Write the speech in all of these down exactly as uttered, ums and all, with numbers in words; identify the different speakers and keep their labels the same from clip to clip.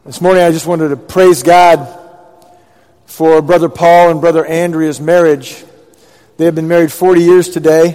Speaker 1: This morning I just wanted to praise God for Brother Paul and Brother Andrea's marriage. They have been married forty years today.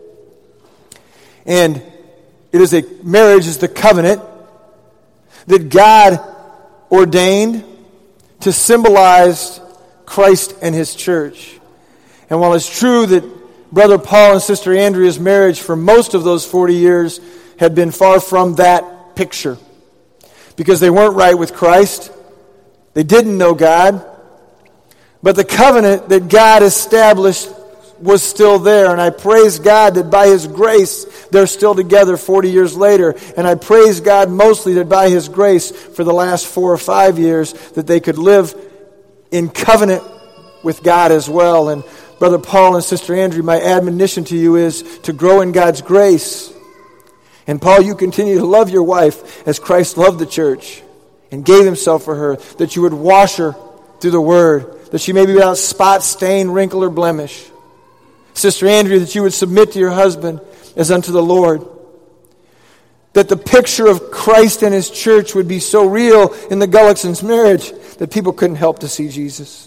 Speaker 1: And it is a marriage is the covenant that God ordained to symbolize Christ and His church. And while it's true that Brother Paul and Sister Andrea's marriage for most of those forty years had been far from that picture, because they weren't right with Christ, they didn't know God, but the covenant that God established was still there. And I praise God that by His grace they're still together forty years later. And I praise God mostly that by His grace for the last four or five years that they could live in covenant with God as well. And Brother Paul and Sister Andrea, my admonition to you is to grow in God's grace. And Paul, you continue to love your wife as Christ loved the church and gave Himself for her, that you would wash her through the Word, that she may be without spot, stain, wrinkle, or blemish. Sister Andrea, that you would submit to your husband as unto the Lord. That the picture of Christ and His church would be so real in the Gullickson's marriage that people couldn't help to see Jesus.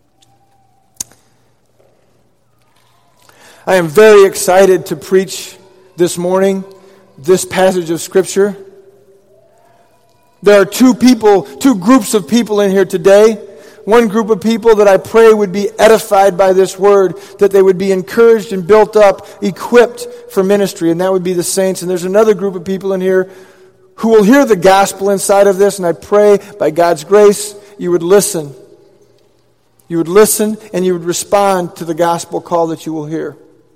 Speaker 1: I am very excited to preach this morning this passage of Scripture. There are two people, two groups of people in here today. One group of people that I pray would be edified by this word, that they would be encouraged and built up, equipped for ministry, and that would be the saints. And there's another group of people in here who will hear the gospel inside of this, and I pray by God's grace you would listen. You would listen and you would respond to the gospel call that you will hear.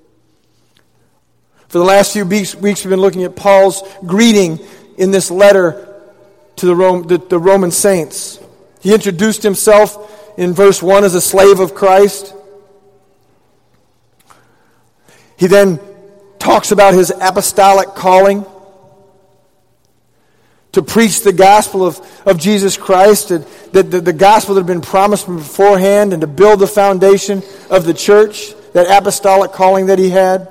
Speaker 1: For the last few weeks, weeks we've been looking at Paul's greeting in this letter to the, Rome, the, the Roman saints. He introduced himself in verse one as a slave of Christ. He then talks about his apostolic calling to preach the gospel of, of Jesus Christ, that, that the, the gospel that had been promised from beforehand, and to build the foundation of the church, that apostolic calling that he had.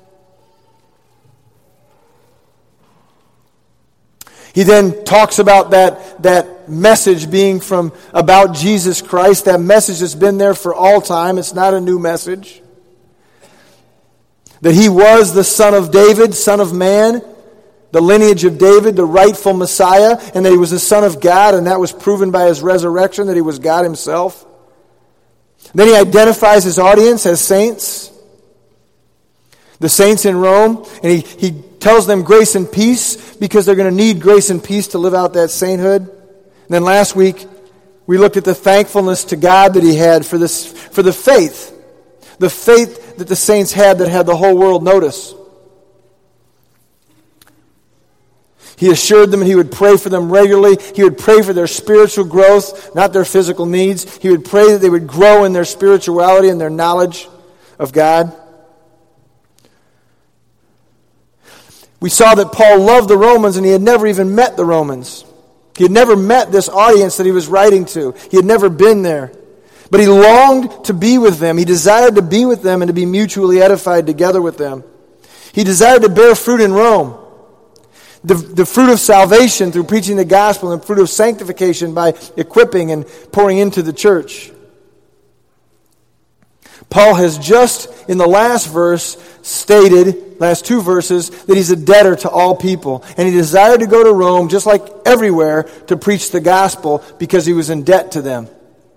Speaker 1: He then talks about that, that message being from about Jesus Christ, that message that's been there for all time. It's not a new message. That He was the Son of David, Son of Man, the lineage of David, the rightful Messiah, and that He was the Son of God, and that was proven by His resurrection, that He was God Himself. Then He identifies His audience as saints, the saints in Rome, and He, he tells them grace and peace, because they're going to need grace and peace to live out that sainthood. And then last week, we looked at the thankfulness to God that He had for this, for the faith. The faith that the saints had that had the whole world notice. He assured them that He would pray for them regularly. He would pray for their spiritual growth, not their physical needs. He would pray that they would grow in their spirituality and their knowledge of God. We saw that Paul loved the Romans, and he had never even met the Romans. He had never met this audience that he was writing to. He had never been there. But he longed to be with them. He desired to be with them and to be mutually edified together with them. He desired to bear fruit in Rome. The, the fruit of salvation through preaching the gospel, and fruit of sanctification by equipping and pouring into the church. Paul has just, in the last verse, stated, last two verses, that he's a debtor to all people. And he desired to go to Rome, just like everywhere, to preach the gospel because he was in debt to them.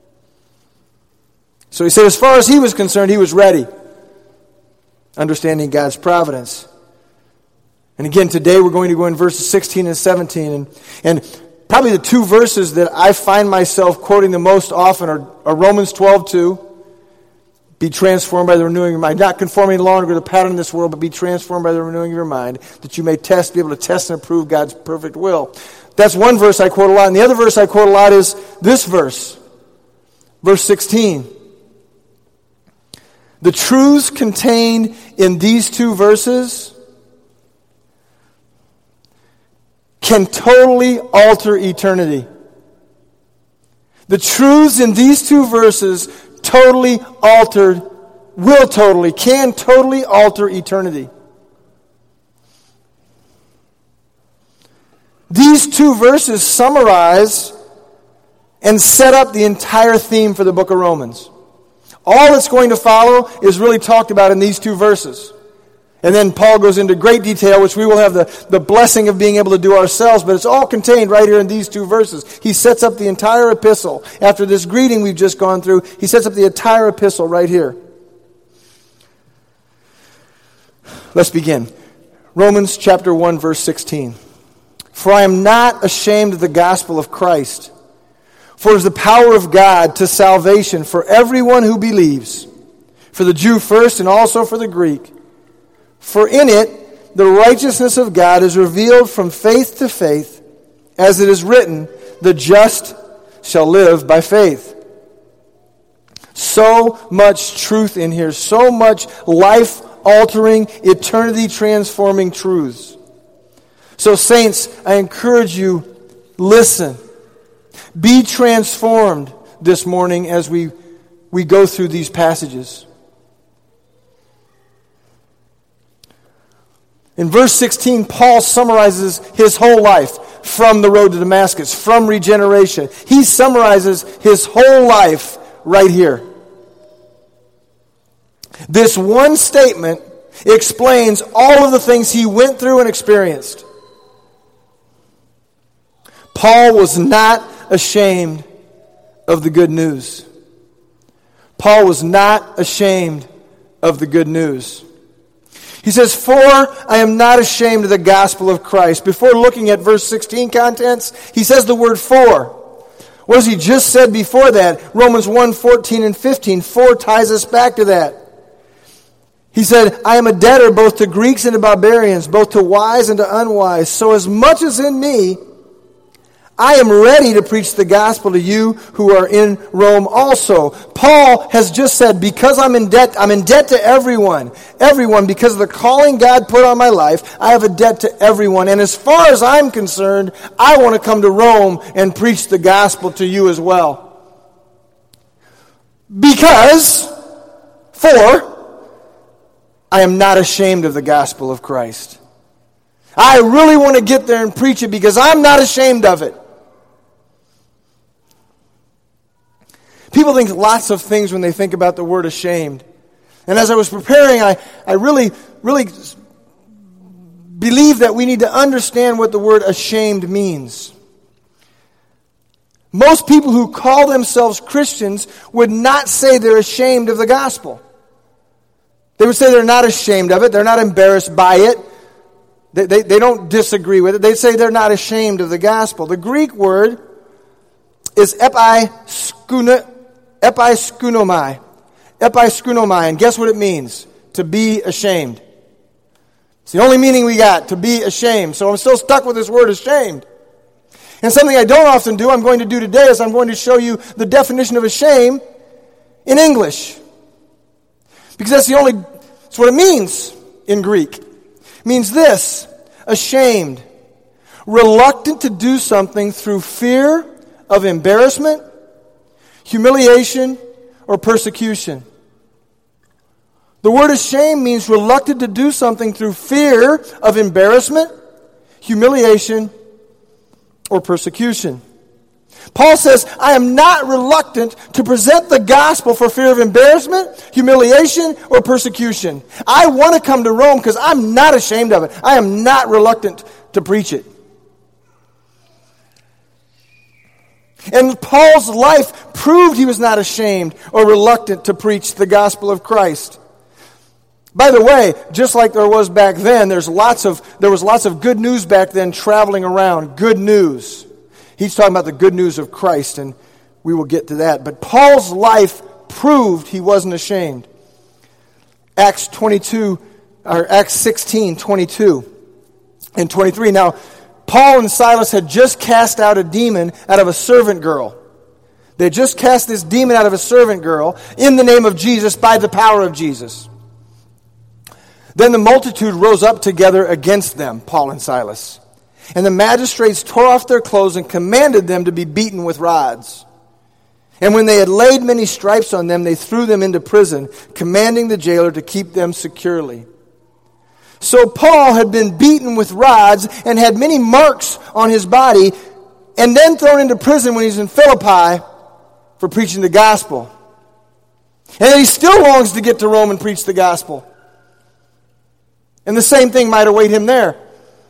Speaker 1: So he said as far as he was concerned, he was ready, understanding God's providence. And again, today we're going to go in verses sixteen and seventeen. And, and probably the two verses that I find myself quoting the most often are, are Romans twelve two. Be transformed by the renewing of your mind. Not conforming any longer to the pattern of this world, but be transformed by the renewing of your mind, that you may test, be able to test and approve God's perfect will. That's one verse I quote a lot. And the other verse I quote a lot is this verse. Verse sixteen. The truths contained in these two verses can totally alter eternity. The truths in these two verses totally altered, will totally, can totally alter eternity. These two verses summarize and set up the entire theme for the book of Romans. All that's going to follow is really talked about in these two verses. And then Paul goes into great detail, which we will have the, the blessing of being able to do ourselves, but it's all contained right here in these two verses. He sets up the entire epistle. After this greeting we've just gone through, he sets up the entire epistle right here. Let's begin. Romans chapter one, verse sixteen. For I am not ashamed of the gospel of Christ, for it is the power of God to salvation for everyone who believes, for the Jew first and also for the Greek. For in it the righteousness of God is revealed from faith to faith, as it is written, the just shall live by faith. So much truth in here, so much life-altering, eternity-transforming truths. So saints, I encourage you, listen. Be transformed this morning as we, we go through these passages. In verse sixteen, Paul summarizes his whole life from the road to Damascus, from regeneration. He summarizes his whole life right here. This one statement explains all of the things he went through and experienced. Paul was not ashamed of the good news. Paul was not ashamed of the good news. He says, for I am not ashamed of the gospel of Christ. Before looking at verse sixteen contents, he says the word for. What has he just said before that? Romans one, fourteen and fifteen. For ties us back to that. He said, I am a debtor both to Greeks and to barbarians, both to wise and to unwise. So as much as in me, I am ready to preach the gospel to you who are in Rome also. Paul has just said, because I'm in debt, I'm in debt to everyone. Everyone, because of the calling God put on my life, I have a debt to everyone. And as far as I'm concerned, I want to come to Rome and preach the gospel to you as well. Because, for, I am not ashamed of the gospel of Christ. I really want to get there and preach it because I'm not ashamed of it. People think lots of things when they think about the word ashamed. And as I was preparing, I, I really, really believe that we need to understand what the word ashamed means. Most people who call themselves Christians would not say they're ashamed of the gospel. They would say they're not ashamed of it. They're not embarrassed by it. They, they, they don't disagree with it. They say they're not ashamed of the gospel. The Greek word is episkeunomai. Episkeunomai. Episkeunomai. And guess what it means? To be ashamed. It's the only meaning we got, to be ashamed. So I'm still stuck with this word ashamed. And something I don't often do, I'm going to do today, is I'm going to show you the definition of ashamed in English. Because that's the only, that's what it means in Greek. It means this, ashamed, reluctant to do something through fear of embarrassment, humiliation, or persecution. The word ashamed means reluctant to do something through fear of embarrassment, humiliation, or persecution. Paul says, I am not reluctant to present the gospel for fear of embarrassment, humiliation, or persecution. I want to come to Rome because I'm not ashamed of it. I am not reluctant to preach it. And Paul's life proved he was not ashamed or reluctant to preach the gospel of Christ. By the way, just like there was back then, there's lots of there was lots of good news back then traveling around. Good news. He's talking about the good news of Christ, and we will get to that. But Paul's life proved he wasn't ashamed. Acts twenty-two, or Acts sixteen, twenty-two and twenty-three. Now, Paul and Silas had just cast out a demon out of a servant girl. They had just cast this demon out of a servant girl in the name of Jesus by the power of Jesus. Then the multitude rose up together against them, Paul and Silas. And the magistrates tore off their clothes and commanded them to be beaten with rods. And when they had laid many stripes on them, they threw them into prison, commanding the jailer to keep them securely. So Paul had been beaten with rods and had many marks on his body, and then thrown into prison when he's in Philippi for preaching the gospel. And then he still longs to get to Rome and preach the gospel. And the same thing might await him there.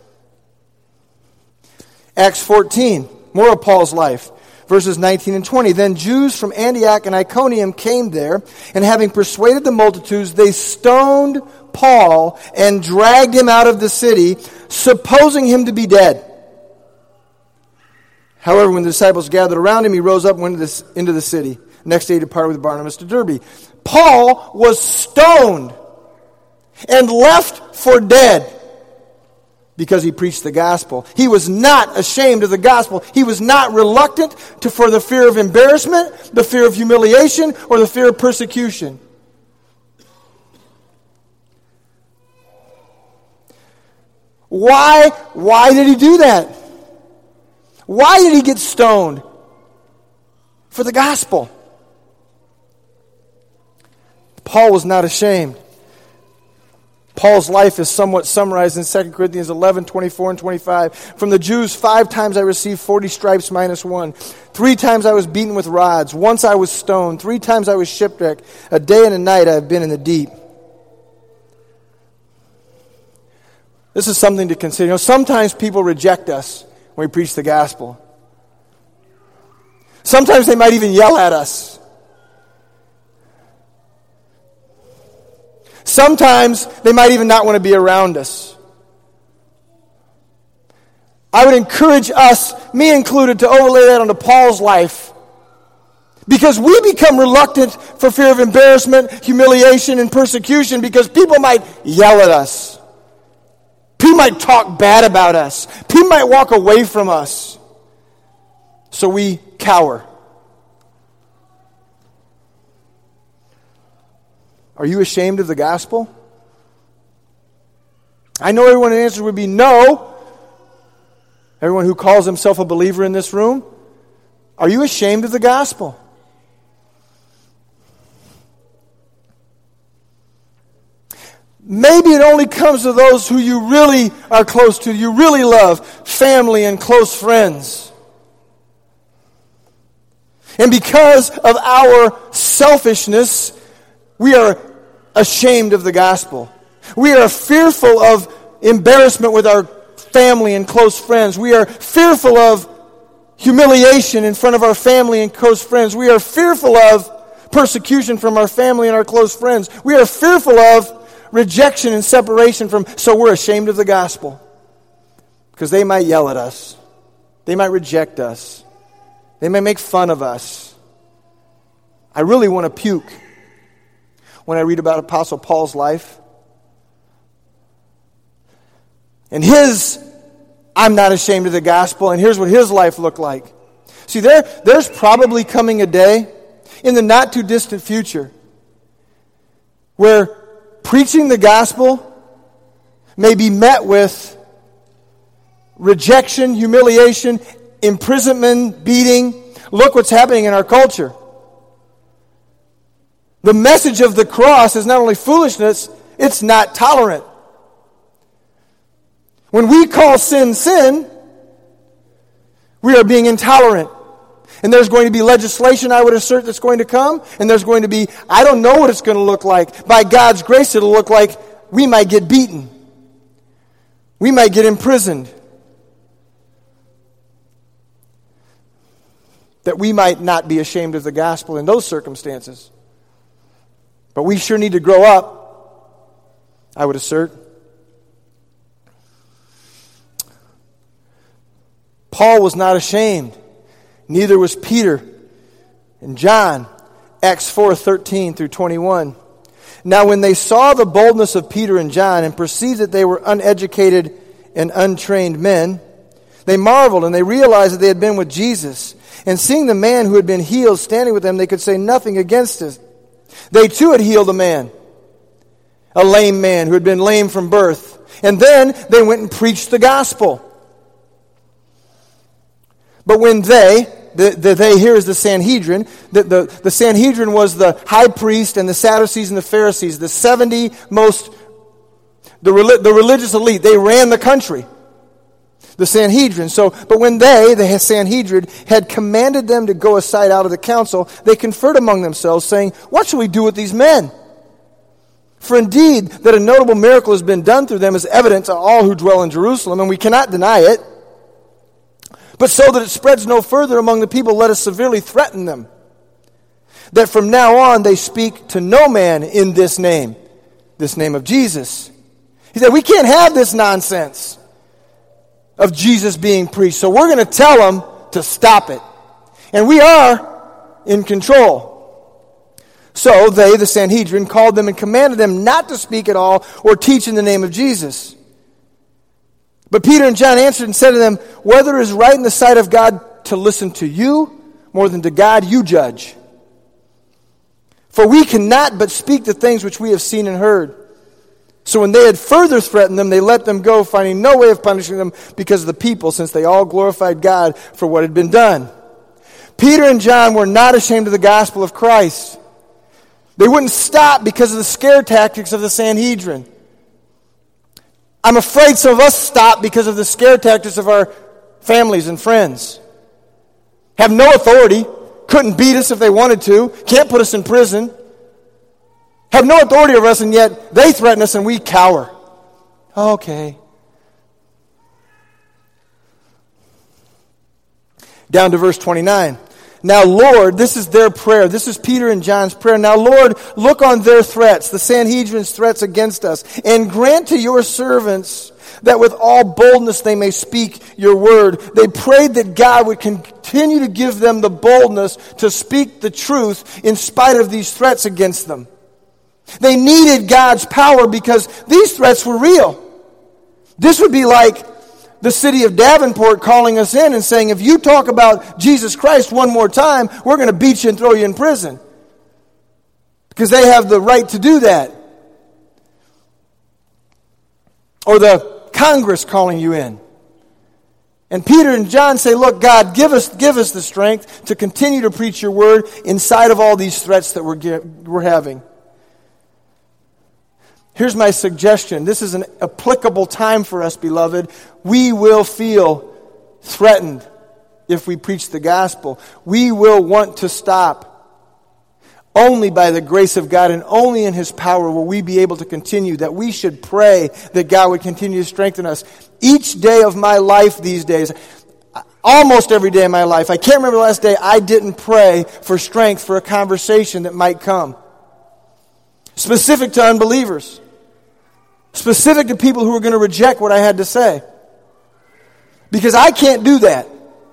Speaker 1: Acts fourteen, more of Paul's life. Verses nineteen and twenty. Then Jews from Antioch and Iconium came there, and having persuaded the multitudes, they stoned Paul and dragged him out of the city, supposing him to be dead. However, when the disciples gathered around him, he rose up and went into the, into the city. Next day he departed with Barnabas to Derbe. Paul was stoned and left for dead because he preached the gospel. He was not ashamed of the gospel. He was not reluctant to for the fear of embarrassment, the fear of humiliation, or the fear of persecution. Why? Why did he do that? Why did he get stoned? For the gospel. Paul was not ashamed. Paul's life is somewhat summarized in Second Corinthians eleven, twenty-four and twenty-five. From the Jews, five times I received forty stripes minus one. Three times I was beaten with rods. Once I was stoned. Three times I was shipwrecked. A day and a night I have been in the deep. This is something to consider. You know, sometimes people reject us when we preach the gospel. Sometimes they might even yell at us. Sometimes they might even not want to be around us. I would encourage us, me included, to overlay that onto Paul's life. Because we become reluctant for fear of embarrassment, humiliation, and persecution because people might yell at us. People might talk bad about us. People might walk away from us. So we cower. Are you ashamed of the gospel? I know everyone's answer would be no. Everyone who calls himself a believer in this room. Are you ashamed of the gospel? Maybe it only comes to those who you really are close to, you really love, family and close friends. And because of our selfishness, we are ashamed of the gospel. We are fearful of embarrassment with our family and close friends. We are fearful of humiliation in front of our family and close friends. We are fearful of persecution from our family and our close friends. We are fearful of rejection and separation from, so we're ashamed of the gospel. Because they might yell at us. They might reject us. They may make fun of us. I really want to puke when I read about Apostle Paul's life. And his, I'm not ashamed of the gospel, and here's what his life looked like. See, there, there's probably coming a day in the not too distant future where preaching the gospel may be met with rejection, humiliation, imprisonment, beating. Look what's happening in our culture. The message of the cross is not only foolishness, it's not tolerant. When we call sin sin, we are being intolerant. And there's going to be legislation, I would assert, that's going to come. And there's going to be, I don't know what it's going to look like. By God's grace, it'll look like we might get beaten. We might get imprisoned. That we might not be ashamed of the gospel in those circumstances. But we sure need to grow up, I would assert. Paul was not ashamed. Neither was Peter and John. Acts four, thirteen through twenty-one. Now when they saw the boldness of Peter and John and perceived that they were uneducated and untrained men, they marveled and they realized that they had been with Jesus. And seeing the man who had been healed standing with them, they could say nothing against it. They too had healed a man, a lame man who had been lame from birth. And then they went and preached the gospel. But when they, the, the they here is the Sanhedrin, the, the, the Sanhedrin was the high priest and the Sadducees and the Pharisees, the seventy most, the, the religious elite. They ran the country. The Sanhedrin. So, but when they, the Sanhedrin, had commanded them to go aside out of the council, they conferred among themselves, saying, "What shall we do with these men? For indeed, that a notable miracle has been done through them is evident to all who dwell in Jerusalem, and we cannot deny it. But so that it spreads no further among the people, let us severely threaten them, that from now on they speak to no man in this name," this name of Jesus. He said, we can't have this nonsense of Jesus being preached, so we're going to tell them to stop it. And we are in control. So they, the Sanhedrin, called them and commanded them not to speak at all or teach in the name of Jesus. But Peter and John answered and said to them, "Whether it is right in the sight of God to listen to you more than to God, you judge. For we cannot but speak the things which we have seen and heard." So when they had further threatened them, they let them go, finding no way of punishing them because of the people, since they all glorified God for what had been done. Peter and John were not ashamed of the gospel of Christ. They wouldn't stop because of the scare tactics of the Sanhedrin. I'm afraid some of us stop because of the scare tactics of our families and friends. Have no authority, couldn't beat us if they wanted to, can't put us in prison. Have no authority over us, and yet they threaten us and we cower. Okay. Down to verse twenty-nine. "Now, Lord," this is their prayer. This is Peter and John's prayer. "Now, Lord, look on their threats, the Sanhedrin's threats against us, and grant to your servants that with all boldness they may speak your word." They prayed that God would continue to give them the boldness to speak the truth in spite of these threats against them. They needed God's power because these threats were real. This would be like the city of Davenport calling us in and saying, "If you talk about Jesus Christ one more time, we're going to beat you and throw you in prison." Because they have the right to do that. Or the Congress calling you in. And Peter and John say, "Look, God, give us give us the strength to continue to preach your word inside of all these threats that we're, we're having." Here's my suggestion. This is an applicable time for us, beloved. We will feel threatened if we preach the gospel. We will want to stop. Only by the grace of God and only in His power will we be able to continue. That we should pray that God would continue to strengthen us. Each day of my life these days, almost every day of my life, I can't remember the last day I didn't pray for strength for a conversation that might come. Specific to unbelievers. Specific to people who are going to reject what I had to say. Because I can't do that.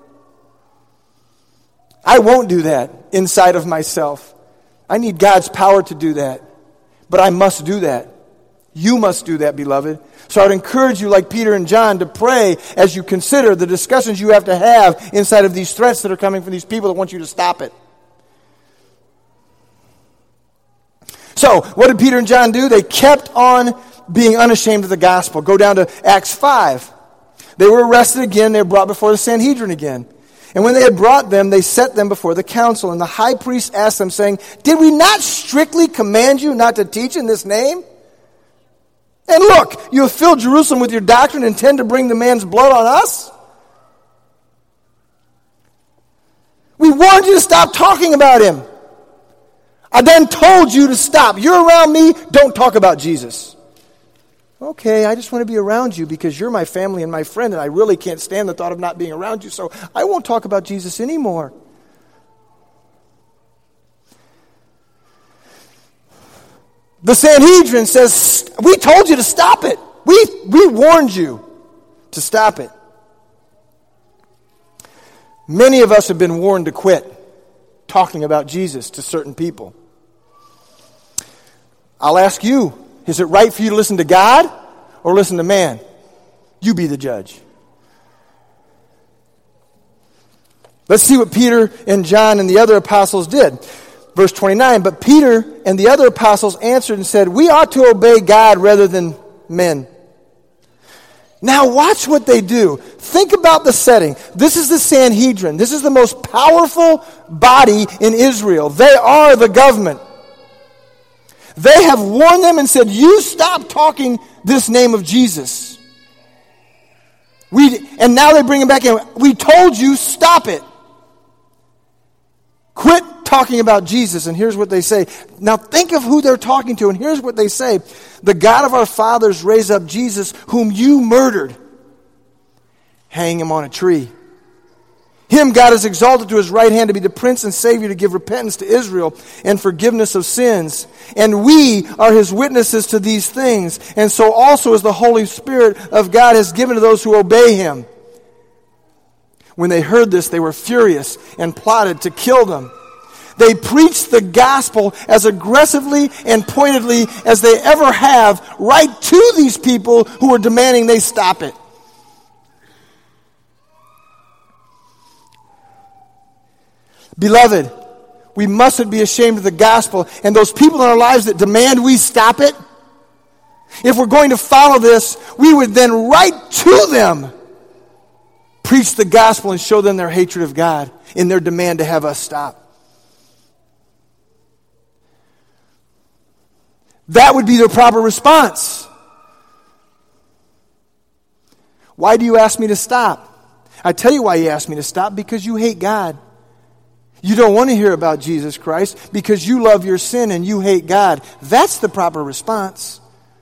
Speaker 1: I won't do that inside of myself. I need God's power to do that. But I must do that. You must do that, beloved. So I would encourage you, like Peter and John, to pray as you consider the discussions you have to have inside of these threats that are coming from these people that want you to stop it. So, what did Peter and John do? They kept on being unashamed of the gospel. Go down to Acts five. They were arrested again. They were brought before the Sanhedrin again. And when they had brought them, they set them before the council. And the high priest asked them, saying, "Did we not strictly command you not to teach in this name? And look, you have filled Jerusalem with your doctrine and intend to bring the man's blood on us? We warned you to stop talking about him. I then told you to stop. You're around me, don't talk about Jesus." Okay, I just want to be around you because you're my family and my friend, and I really can't stand the thought of not being around you, so I won't talk about Jesus anymore. The Sanhedrin says, "We told you to stop it. We, we warned you to stop it." Many of us have been warned to quit talking about Jesus to certain people. I'll ask you, is it right for you to listen to God or listen to man? You be the judge. Let's see what Peter and John and the other apostles did. Verse twenty-nine, "But Peter and the other apostles answered and said, 'We ought to obey God rather than men.'" Now watch what they do. Think about the setting. This is the Sanhedrin. This is the most powerful body in Israel. They are the government. They have warned them and said, "You stop talking this name of Jesus." We, and now they bring him back in. We told you, stop it. Quit talking about Jesus. And here's what they say. Now think of who they're talking to, and here's what they say. The God of our fathers raised up Jesus, whom you murdered. Hang him on a tree. Him God has exalted to his right hand to be the Prince and Savior, to give repentance to Israel and forgiveness of sins. And we are his witnesses to these things. And so also is the Holy Spirit of God has given to those who obey him. When they heard this, they were furious and plotted to kill them. They preached the gospel as aggressively and pointedly as they ever have, right to these people who were demanding they stop it. Beloved, we mustn't be ashamed of the gospel, and those people in our lives that demand we stop it, if we're going to follow this, we would then write to them, preach the gospel and show them their hatred of God in their demand to have us stop. That would be their proper response. Why do you ask me to stop? I tell you why you ask me to stop, because you hate God. You don't want to hear about Jesus Christ because you love your sin and you hate God. That's the proper response.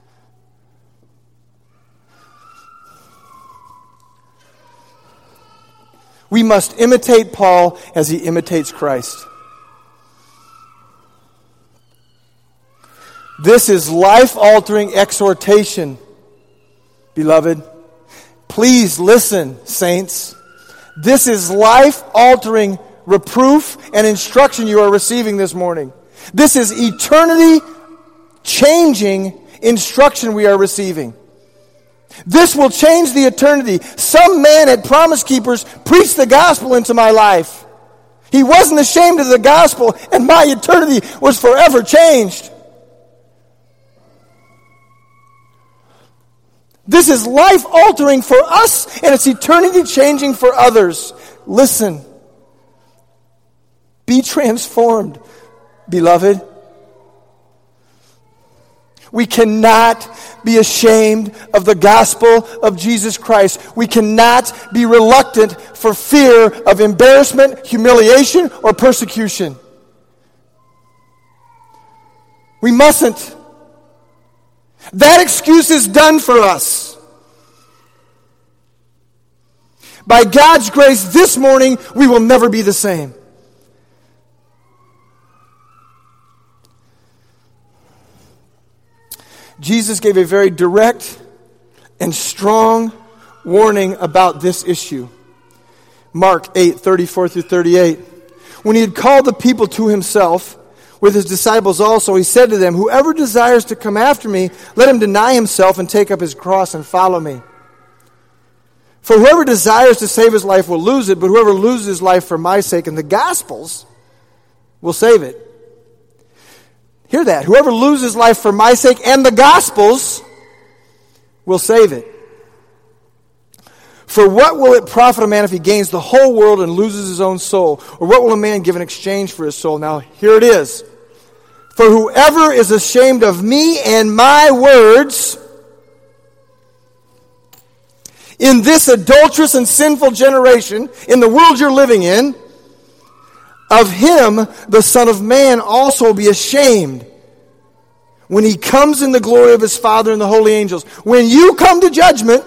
Speaker 1: We must imitate Paul as he imitates Christ. This is life-altering exhortation, beloved. Please listen, saints. This is life-altering reproof and instruction you are receiving this morning. This is eternity-changing instruction we are receiving. This will change the eternity. Some man at Promise Keepers preached the gospel into my life. He wasn't ashamed of the gospel, and my eternity was forever changed. This is life-altering for us, and it's eternity-changing for others. Listen. Be transformed, beloved. We cannot be ashamed of the gospel of Jesus Christ. We cannot be reluctant for fear of embarrassment, humiliation, or persecution. We mustn't. That excuse is done for us. By God's grace, this morning, we will never be the same. Jesus gave a very direct and strong warning about this issue. Mark eight, thirty-four through thirty-eight. When he had called the people to himself, with his disciples also, he said to them, "Whoever desires to come after me, let him deny himself and take up his cross and follow me. For whoever desires to save his life will lose it, but whoever loses his life for my sake and the gospel's will save it." Hear that. Whoever loses life for my sake and the gospel's will save it. For what will it profit a man if he gains the whole world and loses his own soul? Or what will a man give in exchange for his soul? Now, here it is. For whoever is ashamed of me and my words in this adulterous and sinful generation, in the world you're living in, of him the Son of Man also will be ashamed when he comes in the glory of his Father and the holy angels. When you come to judgment,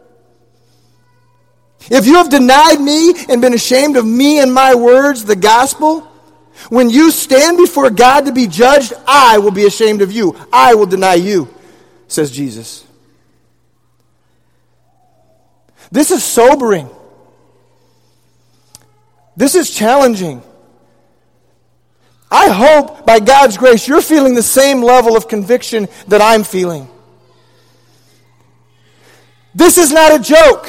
Speaker 1: if you have denied me and been ashamed of me and my words, the gospel, when you stand before God to be judged, I will be ashamed of you. I will deny you, says Jesus. This is sobering. This is challenging. I hope, by God's grace, you're feeling the same level of conviction that I'm feeling. This is not a joke.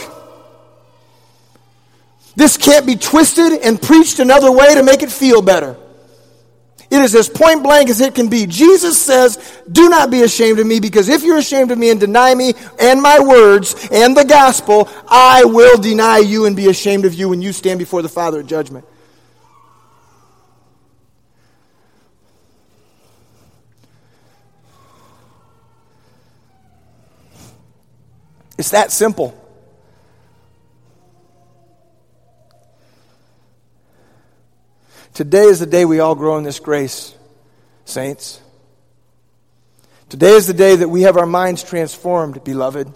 Speaker 1: This can't be twisted and preached another way to make it feel better. It is as point blank as it can be. Jesus says, do not be ashamed of me, because if you're ashamed of me and deny me and my words and the gospel, I will deny you and be ashamed of you when you stand before the Father at judgment. It's that simple. Today is the day we all grow in this grace, saints. Today is the day that we have our minds transformed, beloved.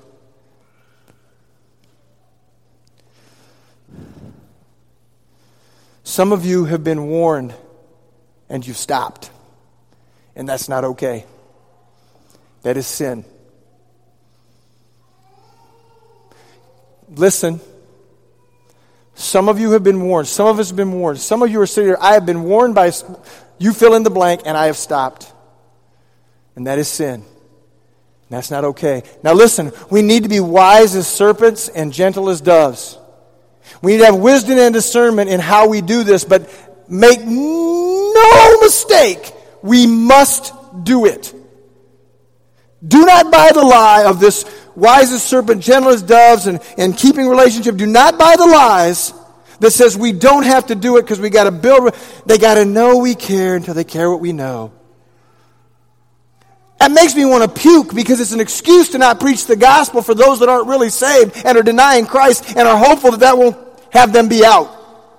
Speaker 1: Some of you have been warned and you've stopped. And that's not okay. That is sin. Listen. Some of you have been warned. Some of us have been warned. Some of you are sitting here. I have been warned by, you fill in the blank, and I have stopped. And that is sin. And that's not okay. Now listen, we need to be wise as serpents and gentle as doves. We need to have wisdom and discernment in how we do this, but make no mistake, we must do it. Do not buy the lie of this wise as serpent, gentle as doves, and, and keeping relationship. Do not buy the lies that says we don't have to do it because we got to build. They got to know we care until they care what we know. That makes me want to puke because it's an excuse to not preach the gospel for those that aren't really saved and are denying Christ and are hopeful that that won't have them be out.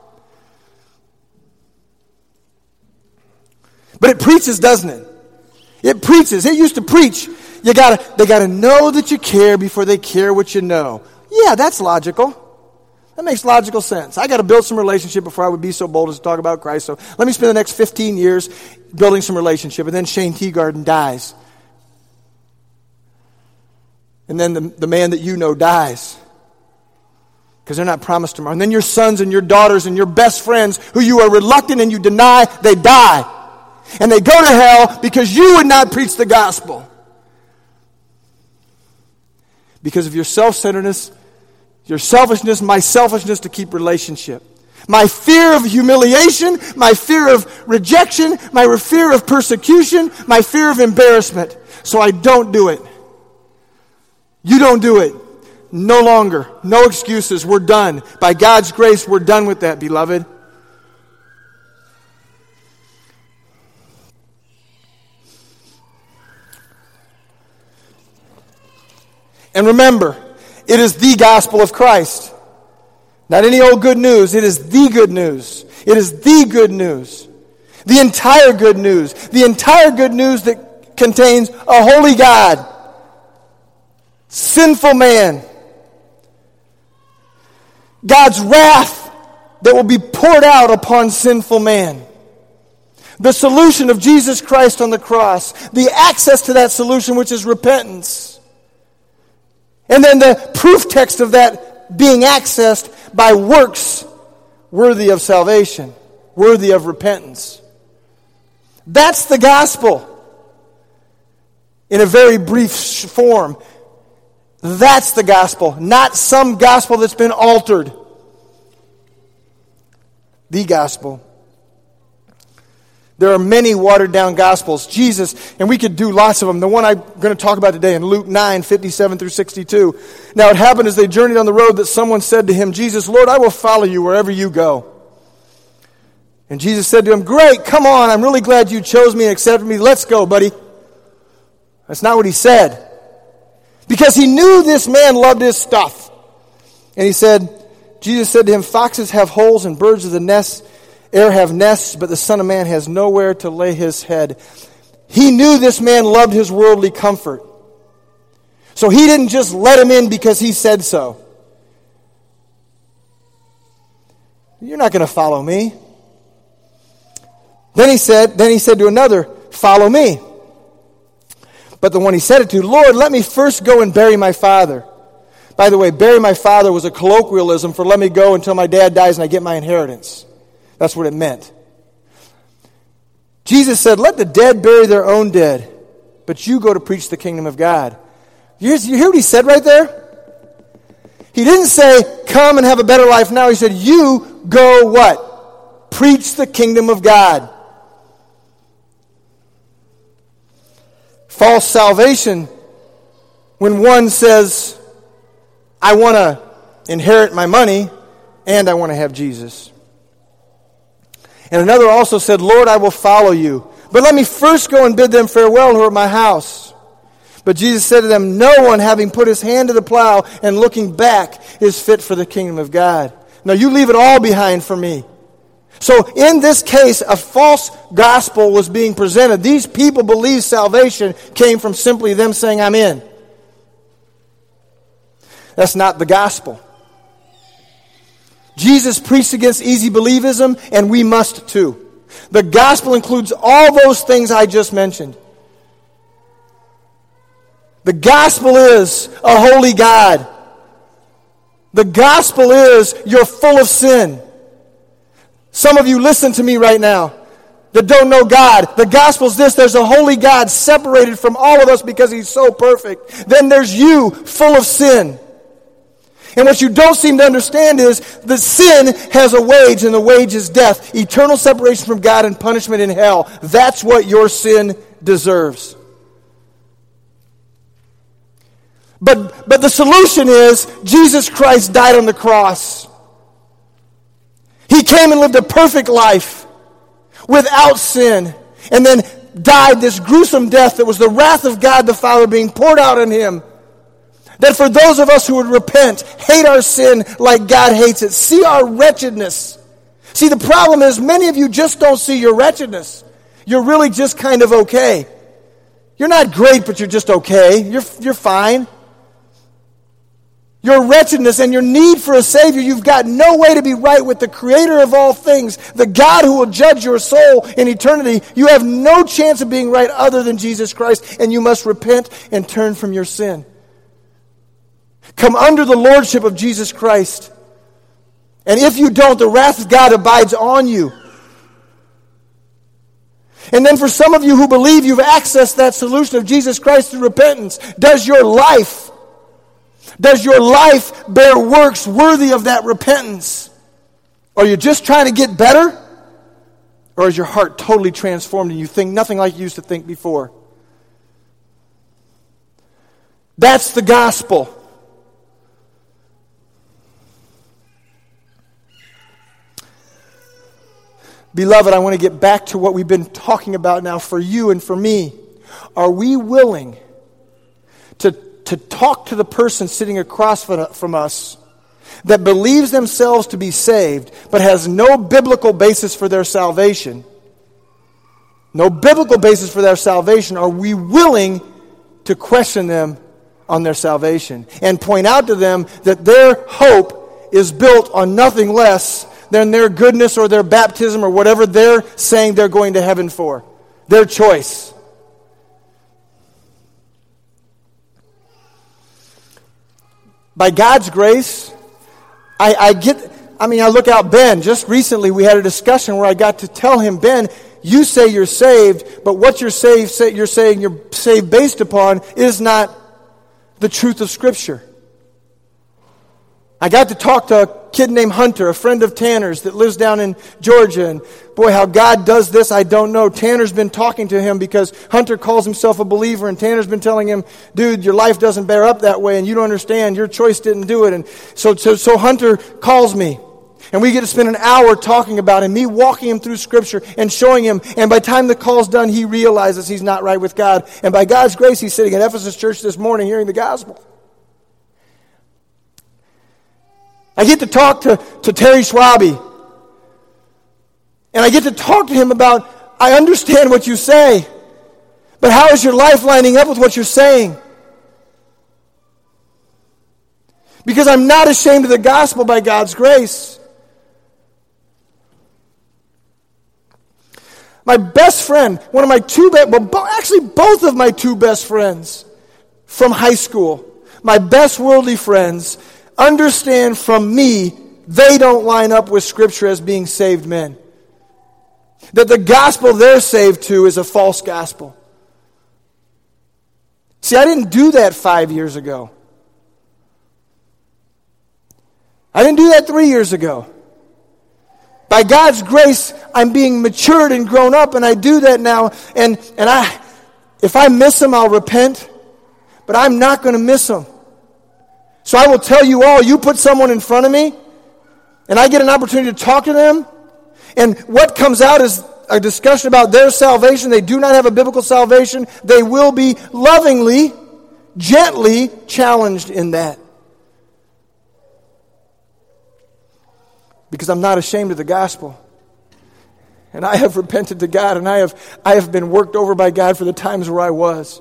Speaker 1: But it preaches, doesn't it? It preaches. It used to preach. You gotta, they gotta know that you care before they care what you know. Yeah, that's logical. That makes logical sense. I gotta build some relationship before I would be so bold as to talk about Christ. So let me spend the next fifteen years building some relationship, and then Shane Teagarden dies. And then the, the man that you know dies. Because they're not promised tomorrow. And then your sons and your daughters and your best friends who you are reluctant and you deny, they die. And they go to hell because you would not preach the gospel. Because of your self-centeredness, your selfishness, my selfishness to keep relationship. My fear of humiliation, my fear of rejection, my fear of persecution, my fear of embarrassment. So I don't do it. You don't do it. No longer. No excuses. We're done. By God's grace, we're done with that, beloved. And remember, it is the gospel of Christ. Not any old good news. It is the good news. It is the good news. The entire good news. The entire good news that contains a holy God, sinful man, God's wrath that will be poured out upon sinful man. The solution of Jesus Christ on the cross. The access to that solution, which is repentance. And then the proof text of that being accessed by works worthy of salvation, worthy of repentance. That's the gospel in a very brief form. That's the gospel, not some gospel that's been altered. The gospel. There are many watered-down gospels. Jesus, and we could do lots of them. The one I'm going to talk about today in Luke nine, fifty-seven through sixty-two. Now it happened as they journeyed on the road that someone said to him, Jesus, Lord, I will follow you wherever you go. And Jesus said to him, great, come on, I'm really glad you chose me and accepted me. Let's go, buddy. That's not what he said. Because he knew this man loved his stuff. And he said, Jesus said to him, foxes have holes and birds of the nest air have nests, but the Son of Man has nowhere to lay his head. He knew this man loved his worldly comfort. So he didn't just let him in because he said so. You're not going to follow me. Then he said, then he said to another, follow me. But the one he said it to, Lord, let me first go and bury my father. By the way, bury my father was a colloquialism for let me go until my dad dies and I get my inheritance. That's what it meant. Jesus said, let the dead bury their own dead, but you go to preach the kingdom of God. You hear what he said right there? He didn't say, come and have a better life now. He said, you go what? Preach the kingdom of God. False salvation, when one says, I want to inherit my money and I want to have Jesus. And another also said, Lord, I will follow you. But let me first go and bid them farewell who are at my house. But Jesus said to them, no one having put his hand to the plow and looking back is fit for the kingdom of God. Now you leave it all behind for me. So in this case, a false gospel was being presented. These people believed salvation came from simply them saying, I'm in. That's not the gospel. Jesus preached against easy believism, and we must too. The gospel includes all those things I just mentioned. The gospel is a holy God. The gospel is you're full of sin. Some of you listen to me right now that don't know God. The gospel is this: there's a holy God separated from all of us because He's so perfect. Then there's you, full of sin. And what you don't seem to understand is that sin has a wage, and the wage is death. Eternal separation from God and punishment in hell. That's what your sin deserves. But, but the solution is Jesus Christ died on the cross. He came and lived a perfect life without sin, and then died this gruesome death that was the wrath of God the Father being poured out on Him. That for those of us who would repent, hate our sin like God hates it, see our wretchedness. See, the problem is many of you just don't see your wretchedness. You're really just kind of okay. You're not great, but you're just okay. You're, you're fine. Your wretchedness and your need for a Savior, you've got no way to be right with the Creator of all things, the God who will judge your soul in eternity. You have no chance of being right other than Jesus Christ, and you must repent and turn from your sin. Come under the lordship of Jesus Christ. And if you don't, the wrath of God abides on you. And then for some of you who believe you've accessed that solution of Jesus Christ through repentance, does your life, does your life bear works worthy of that repentance? Are you just trying to get better? Or is your heart totally transformed and you think nothing like you used to think before? That's the gospel. Beloved, I want to get back to what we've been talking about now for you and for me. Are we willing to, to talk to the person sitting across from us that believes themselves to be saved but has no biblical basis for their salvation? No biblical basis for their salvation. Are we willing to question them on their salvation and point out to them that their hope is built on nothing less than their goodness or their baptism or whatever they're saying they're going to heaven for? Their choice. By God's grace, I, I get, I mean, I look out Ben. Just recently we had a discussion where I got to tell him, Ben, you say you're saved, but what you're saved, say, you're saying you're saved based upon is not the truth of Scripture. I got to talk to a kid named Hunter, a friend of Tanner's that lives down in Georgia. And boy, how God does this, I don't know. Tanner's been talking to him because Hunter calls himself a believer. And Tanner's been telling him, dude, your life doesn't bear up that way. And you don't understand. Your choice didn't do it. And so, so, so Hunter calls me. And we get to spend an hour talking about him, me walking him through Scripture and showing him. And by the time the call's done, he realizes he's not right with God. And by God's grace, he's sitting at Ephesus Church this morning hearing the gospel. I get to talk to, to Terry Schwabe. And I get to talk to him about, I understand what you say, but how is your life lining up with what you're saying? Because I'm not ashamed of the gospel by God's grace. My best friend, one of my two best, well, bo- actually both of my two best friends from high school, my best worldly friends, understand from me they don't line up with Scripture as being saved men. That the gospel they're saved to is a false gospel. See, I didn't do that five years ago. I didn't do that three years ago. By God's grace, I'm being matured and grown up, and I do that now. And, and I, if I miss them, I'll repent. But I'm not going to miss them. So I will tell you all, you put someone in front of me, and I get an opportunity to talk to them, and what comes out is a discussion about their salvation. They do not have a biblical salvation. They will be lovingly, gently challenged in that. Because I'm not ashamed of the gospel. And I have repented to God, and I have, I have been worked over by God for the times where I was.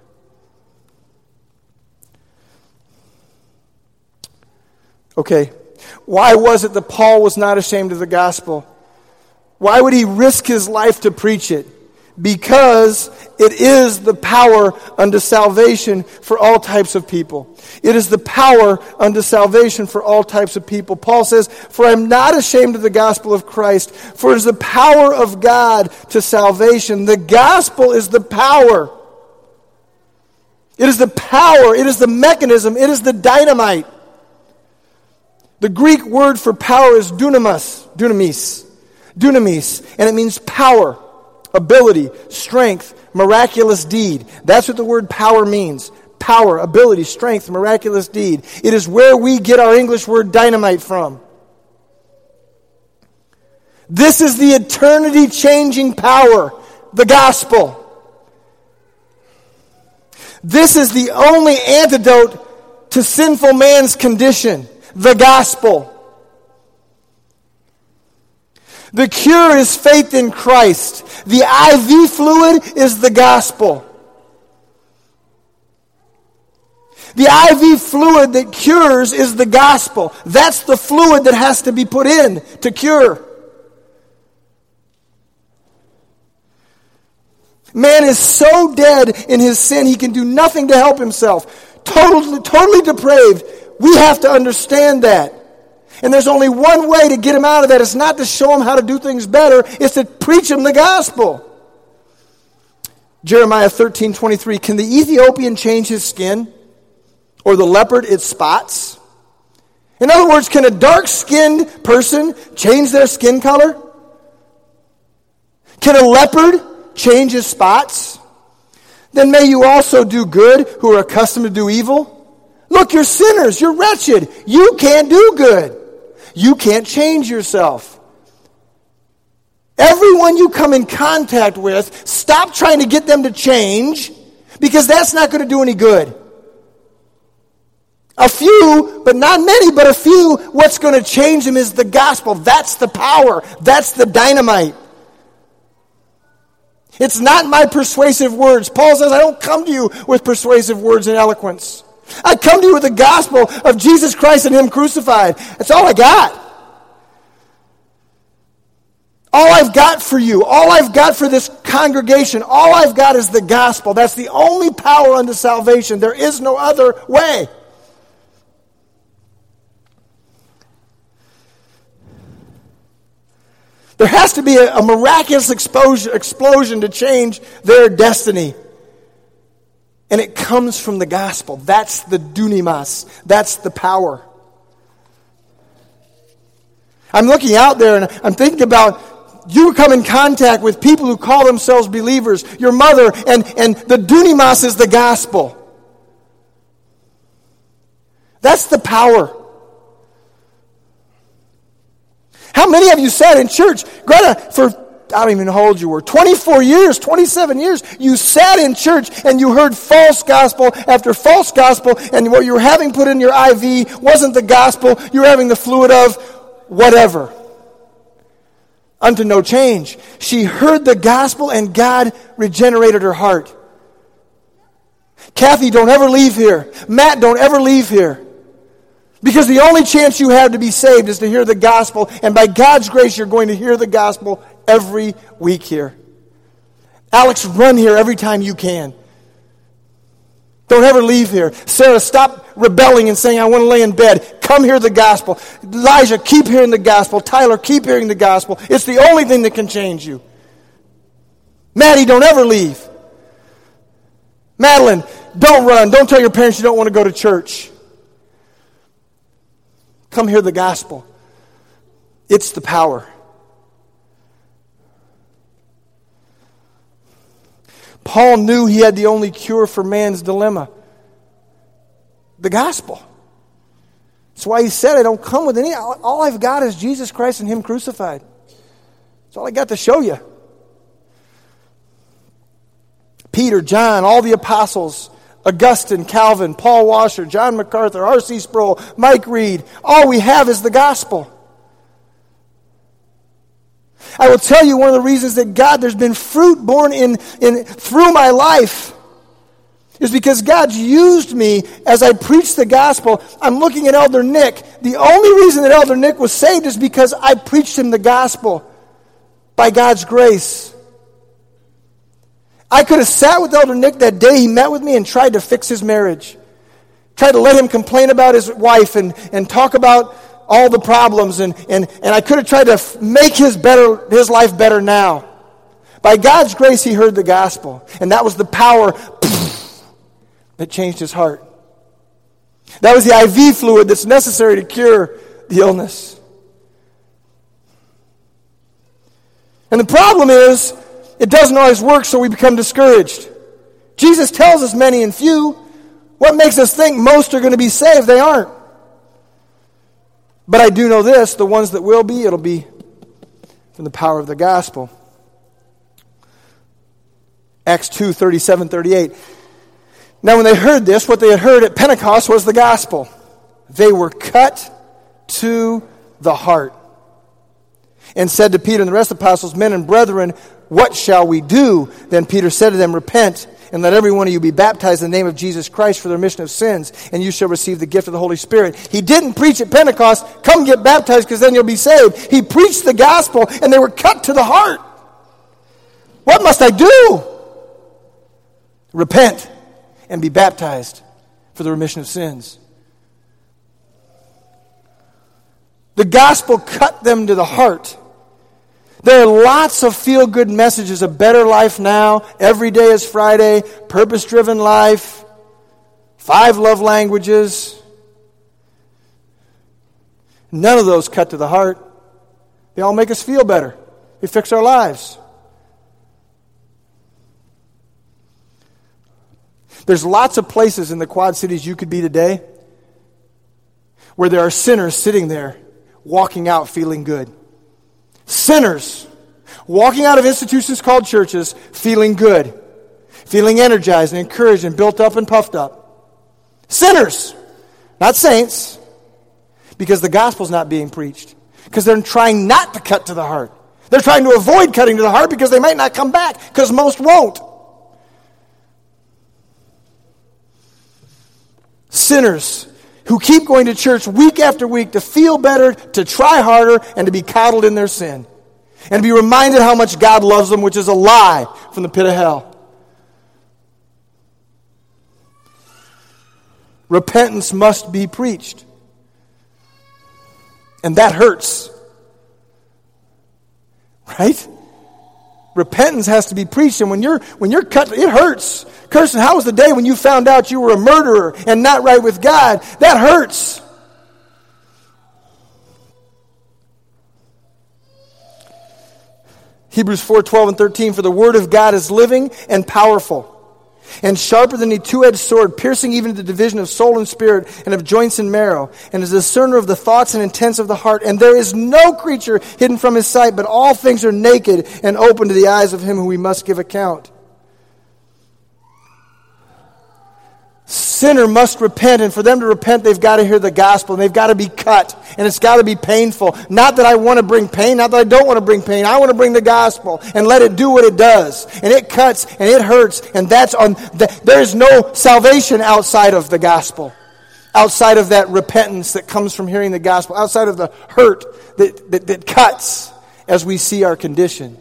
Speaker 1: Okay, why was it that Paul was not ashamed of the gospel? Why would he risk his life to preach it? Because it is the power unto salvation for all types of people. It is the power unto salvation for all types of people. Paul says, "For I am not ashamed of the gospel of Christ, for it is the power of God to salvation." The gospel is the power. It is the power. It is the mechanism. It is the dynamite. The Greek word for power is dunamis, dunamis, dunamis, and it means power, ability, strength, miraculous deed. That's what the word power means. Power, ability, strength, miraculous deed. It is where we get our English word dynamite from. This is the eternity-changing power, the gospel. This is the only antidote to sinful man's condition, the gospel. The cure is faith in Christ. The I V fluid is the gospel. The I V fluid that cures is the gospel. That's the fluid that has to be put in to cure. Man is so dead in his sin he can do nothing to help himself. Totally, totally depraved. We have to understand that. And there's only one way to get him out of that. It's not to show him how to do things better. It's to preach him the gospel. Jeremiah thirteen twenty-three. Can the Ethiopian change his skin? Or the leopard its spots? In other words, can a dark-skinned person change their skin color? Can a leopard change his spots? Then may you also do good who are accustomed to do evil. Look, you're sinners. You're wretched. You can't do good. You can't change yourself. Everyone you come in contact with, stop trying to get them to change, because that's not going to do any good. A few, but not many, but a few, what's going to change them is the gospel. That's the power. That's the dynamite. It's not my persuasive words. Paul says, I don't come to you with persuasive words and eloquence. I come to you with the gospel of Jesus Christ and Him crucified. That's all I got. All I've got for you, all I've got for this congregation, all I've got is the gospel. That's the only power unto salvation. There is no other way. There has to be a, a miraculous explosion, explosion to change their destiny. And it comes from the gospel. That's the dunamis. That's the power. I'm looking out there and I'm thinking about you come in contact with people who call themselves believers, your mother, and, and the dunamis is the gospel. That's the power. How many of you sat in church, Greta, for, I don't even know how old you were, twenty-four years, twenty-seven years, you sat in church and you heard false gospel after false gospel, and what you were having put in your I V wasn't the gospel, you were having the fluid of whatever. Unto no change. She heard the gospel and God regenerated her heart. Kathy, don't ever leave here. Matt, don't ever leave here. Because the only chance you have to be saved is to hear the gospel, and by God's grace you're going to hear the gospel every week here. Alex, run here every time you can. Don't ever leave here. Sarah, stop rebelling and saying, I want to lay in bed. Come hear the gospel. Elijah, keep hearing the gospel. Tyler, keep hearing the gospel. It's the only thing that can change you. Maddie, don't ever leave. Madeline, don't run. Don't tell your parents you don't want to go to church. Come hear the gospel. It's the power. Paul knew he had the only cure for man's dilemma. The gospel. That's why he said, I don't come with any. All I've got is Jesus Christ and Him crucified. That's all I got to show you. Peter, John, all the apostles, Augustine, Calvin, Paul Washer, John MacArthur, R C Sproul, Mike Reed. All we have is the gospel. I will tell you one of the reasons that God, there's been fruit born in, in through my life is because God's used me as I preach the gospel. I'm looking at Elder Nick. The only reason that Elder Nick was saved is because I preached him the gospel by God's grace. I could have sat with Elder Nick that day he met with me and tried to fix his marriage. Tried to let him complain about his wife and, and talk about all the problems. And, and, and I could have tried to f- make his better his life better now. By God's grace, he heard the gospel. And that was the power that changed his heart. That was the I V fluid that's necessary to cure the illness. And the problem is, it doesn't always work, so we become discouraged. Jesus tells us many and few. What makes us think most are going to be saved? They aren't. But I do know this, the ones that will be, it'll be from the power of the gospel. Acts two, thirty-seven, thirty-eight. Now when they heard this, what they had heard at Pentecost was the gospel. They were cut to the heart. And said to Peter and the rest of the apostles, men and brethren, what shall we do? Then Peter said to them, repent, and let every one of you be baptized in the name of Jesus Christ for the remission of sins, and you shall receive the gift of the Holy Spirit. He didn't preach at Pentecost, come get baptized because then you'll be saved. He preached the gospel, and they were cut to the heart. What must I do? Repent and be baptized for the remission of sins. The gospel cut them to the heart. There are lots of feel-good messages, a better life now, every day is Friday, purpose-driven life, five love languages. None of those cut to the heart. They all make us feel better. They fix our lives. There's lots of places in the Quad Cities you could be today where there are sinners sitting there walking out feeling good. Sinners walking out of institutions called churches feeling good, feeling energized and encouraged and built up and puffed up. Sinners, not saints, because the gospel's not being preached. Because they're trying not to cut to the heart. They're trying to avoid cutting to the heart because they might not come back, because most won't. Sinners who keep going to church week after week to feel better, to try harder, and to be coddled in their sin. And to be reminded how much God loves them, which is a lie from the pit of hell. Repentance must be preached. And that hurts. Right? Repentance has to be preached, and when you're when you're cut, it hurts. Kirsten, how was the day when you found out you were a murderer and not right with God? That hurts. Hebrews four, twelve and thirteen, for the word of God is living and powerful, and sharper than a two-edged sword, piercing even to the division of soul and spirit, and of joints and marrow, and is a discerner of the thoughts and intents of the heart. And there is no creature hidden from his sight, but all things are naked and open to the eyes of him who we must give account. Sinner must repent, and for them to repent, they've got to hear the gospel, and they've got to be cut, and it's got to be painful. Not that I want to bring pain, not that I don't want to bring pain. I want to bring the gospel and let it do what it does. And it cuts, and it hurts, and that's on. The, there is no salvation outside of the gospel, outside of that repentance that comes from hearing the gospel, outside of the hurt that, that, that cuts as we see our condition.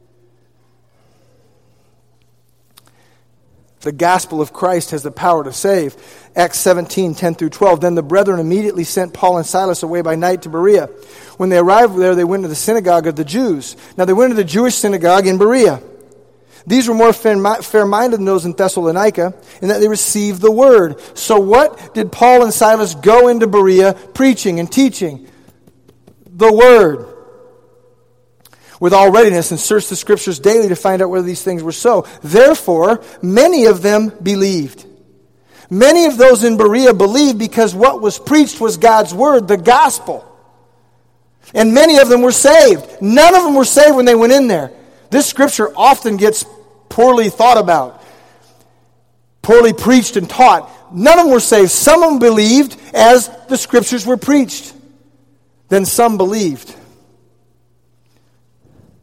Speaker 1: The gospel of Christ has the power to save. Acts seventeen, ten through twelve. Then the brethren immediately sent Paul and Silas away by night to Berea. When they arrived there, they went to the synagogue of the Jews. Now they went to the Jewish synagogue in Berea. These were more fair-minded than those in Thessalonica, in that they received the word. So what did Paul and Silas go into Berea preaching and teaching? The word. With all readiness, and searched the scriptures daily to find out whether these things were so. Therefore, many of them believed. Many of those in Berea believed because what was preached was God's word, the gospel. And many of them were saved. None of them were saved when they went in there. This scripture often gets poorly thought about, poorly preached and taught. None of them were saved. Some of them believed as the scriptures were preached. Then some believed.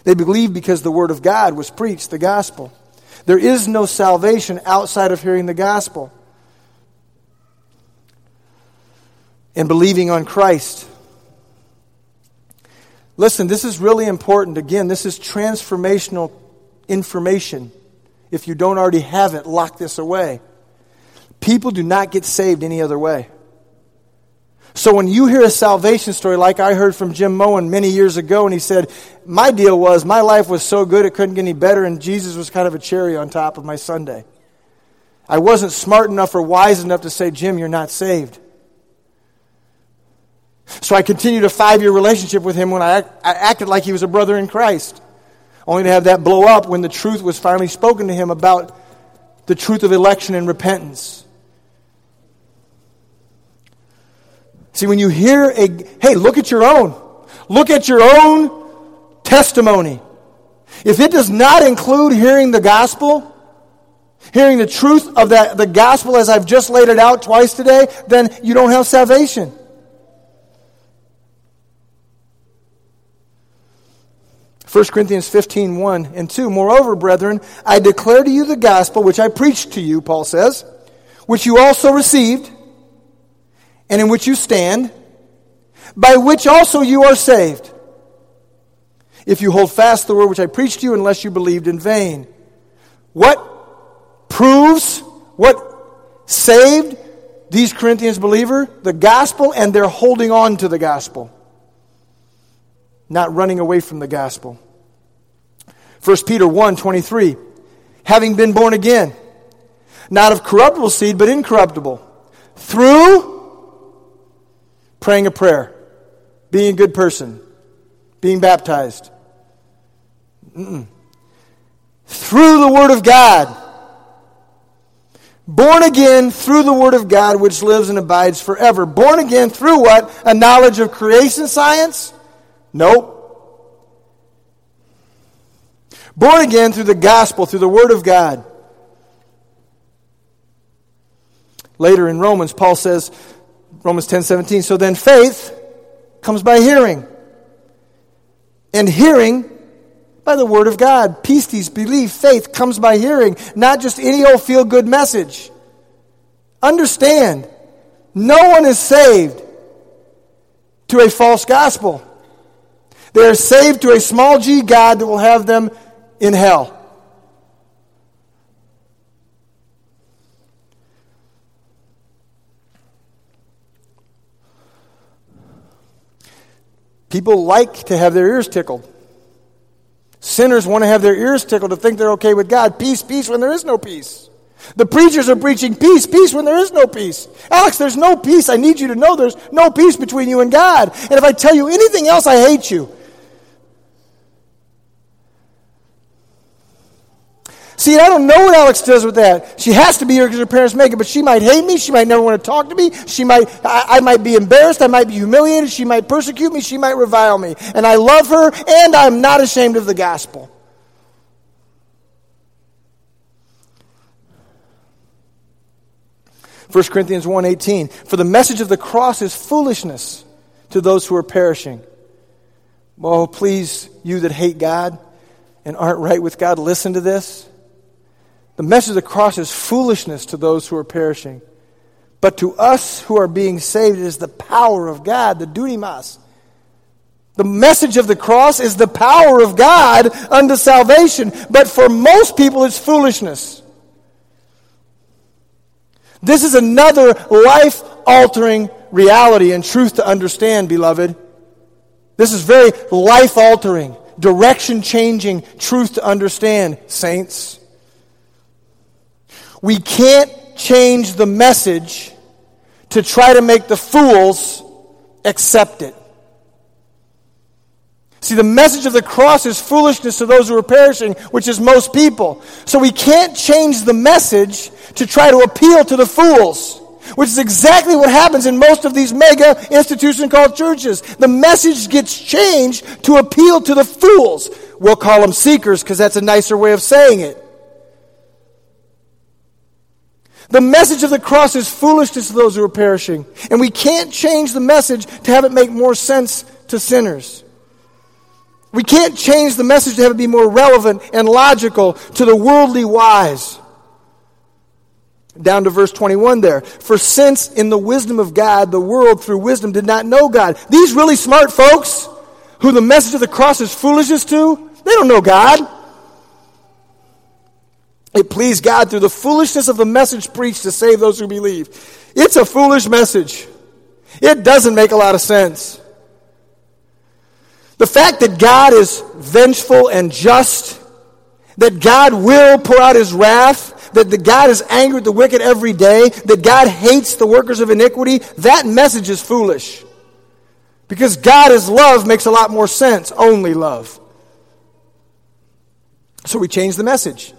Speaker 1: They believed because the word of God was preached, the gospel. There is no salvation outside of hearing the gospel and believing on Christ. Listen, this is really important. Again, this is transformational information. If you don't already have it, lock this away. People do not get saved any other way. So when you hear a salvation story like I heard from Jim Moen many years ago, and he said, my deal was my life was so good it couldn't get any better, and Jesus was kind of a cherry on top of my sundae. I wasn't smart enough or wise enough to say, Jim, you're not saved. So I continued a five-year relationship with him when I, act, I acted like he was a brother in Christ, only to have that blow up when the truth was finally spoken to him about the truth of election and repentance. See, when you hear a, hey, look at your own. Look at your own testimony. If it does not include hearing the gospel, hearing the truth of that, the gospel as I've just laid it out twice today, then you don't have salvation. First Corinthians fifteen, one and two. Moreover, brethren, I declare to you the gospel which I preached to you, Paul says, which you also received, and in which you stand, by which also you are saved, if you hold fast the word which I preached to you, unless you believed in vain. What proves, what saved these Corinthians believer? The gospel, and they're holding on to the gospel, not running away from the gospel. First Peter one, twenty-three. Having been born again, not of corruptible seed, but incorruptible, through praying a prayer, being a good person, being baptized. Mm-mm. Through the Word of God. Born again through the Word of God, which lives and abides forever. Born again through what? A knowledge of creation science? Nope. Born again through the gospel, through the Word of God. Later in Romans, Paul says, Romans ten seventeen, so then faith comes by hearing, and hearing by the word of God. Pistis, belief, faith comes by hearing, not just any old feel-good message. Understand, no one is saved to a false gospel. They are saved to a small g God that will have them in hell. People like to have their ears tickled. Sinners want to have their ears tickled to think they're okay with God. Peace, peace when there is no peace. The preachers are preaching peace, peace when there is no peace. Alex, there's no peace. I need you to know there's no peace between you and God. And if I tell you anything else, I hate you. See, I don't know what Alex does with that. She has to be here because her parents make it, but she might hate me. She might never want to talk to me. She might, I, I might be embarrassed. I might be humiliated. She might persecute me. She might revile me. And I love her, and I'm not ashamed of the gospel. First Corinthians one eighteen, for the message of the cross is foolishness to those who are perishing. Oh, please, you that hate God and aren't right with God, listen to this. The message of the cross is foolishness to those who are perishing. But to us who are being saved, it is the power of God, the dunamis. The message of the cross is the power of God unto salvation. But for most people, it's foolishness. This is another life-altering reality and truth to understand, beloved. This is very life-altering, direction-changing truth to understand, saints. We can't change the message to try to make the fools accept it. See, the message of the cross is foolishness to those who are perishing, which is most people. So we can't change the message to try to appeal to the fools, which is exactly what happens in most of these mega institutions called churches. The message gets changed to appeal to the fools. We'll call them seekers because that's a nicer way of saying it. The message of the cross is foolishness to those who are perishing. And we can't change the message to have it make more sense to sinners. We can't change the message to have it be more relevant and logical to the worldly wise. Down to verse twenty-one there. For since in the wisdom of God, the world through wisdom did not know God. These really smart folks, who the message of the cross is foolishness to, they don't know God. It pleased God through the foolishness of the message preached to save those who believe. It's a foolish message. It doesn't make a lot of sense. The fact that God is vengeful and just, that God will pour out his wrath, that the God is angry with the wicked every day, that God hates the workers of iniquity, that message is foolish. Because God is love makes a lot more sense, only love. So we change the message.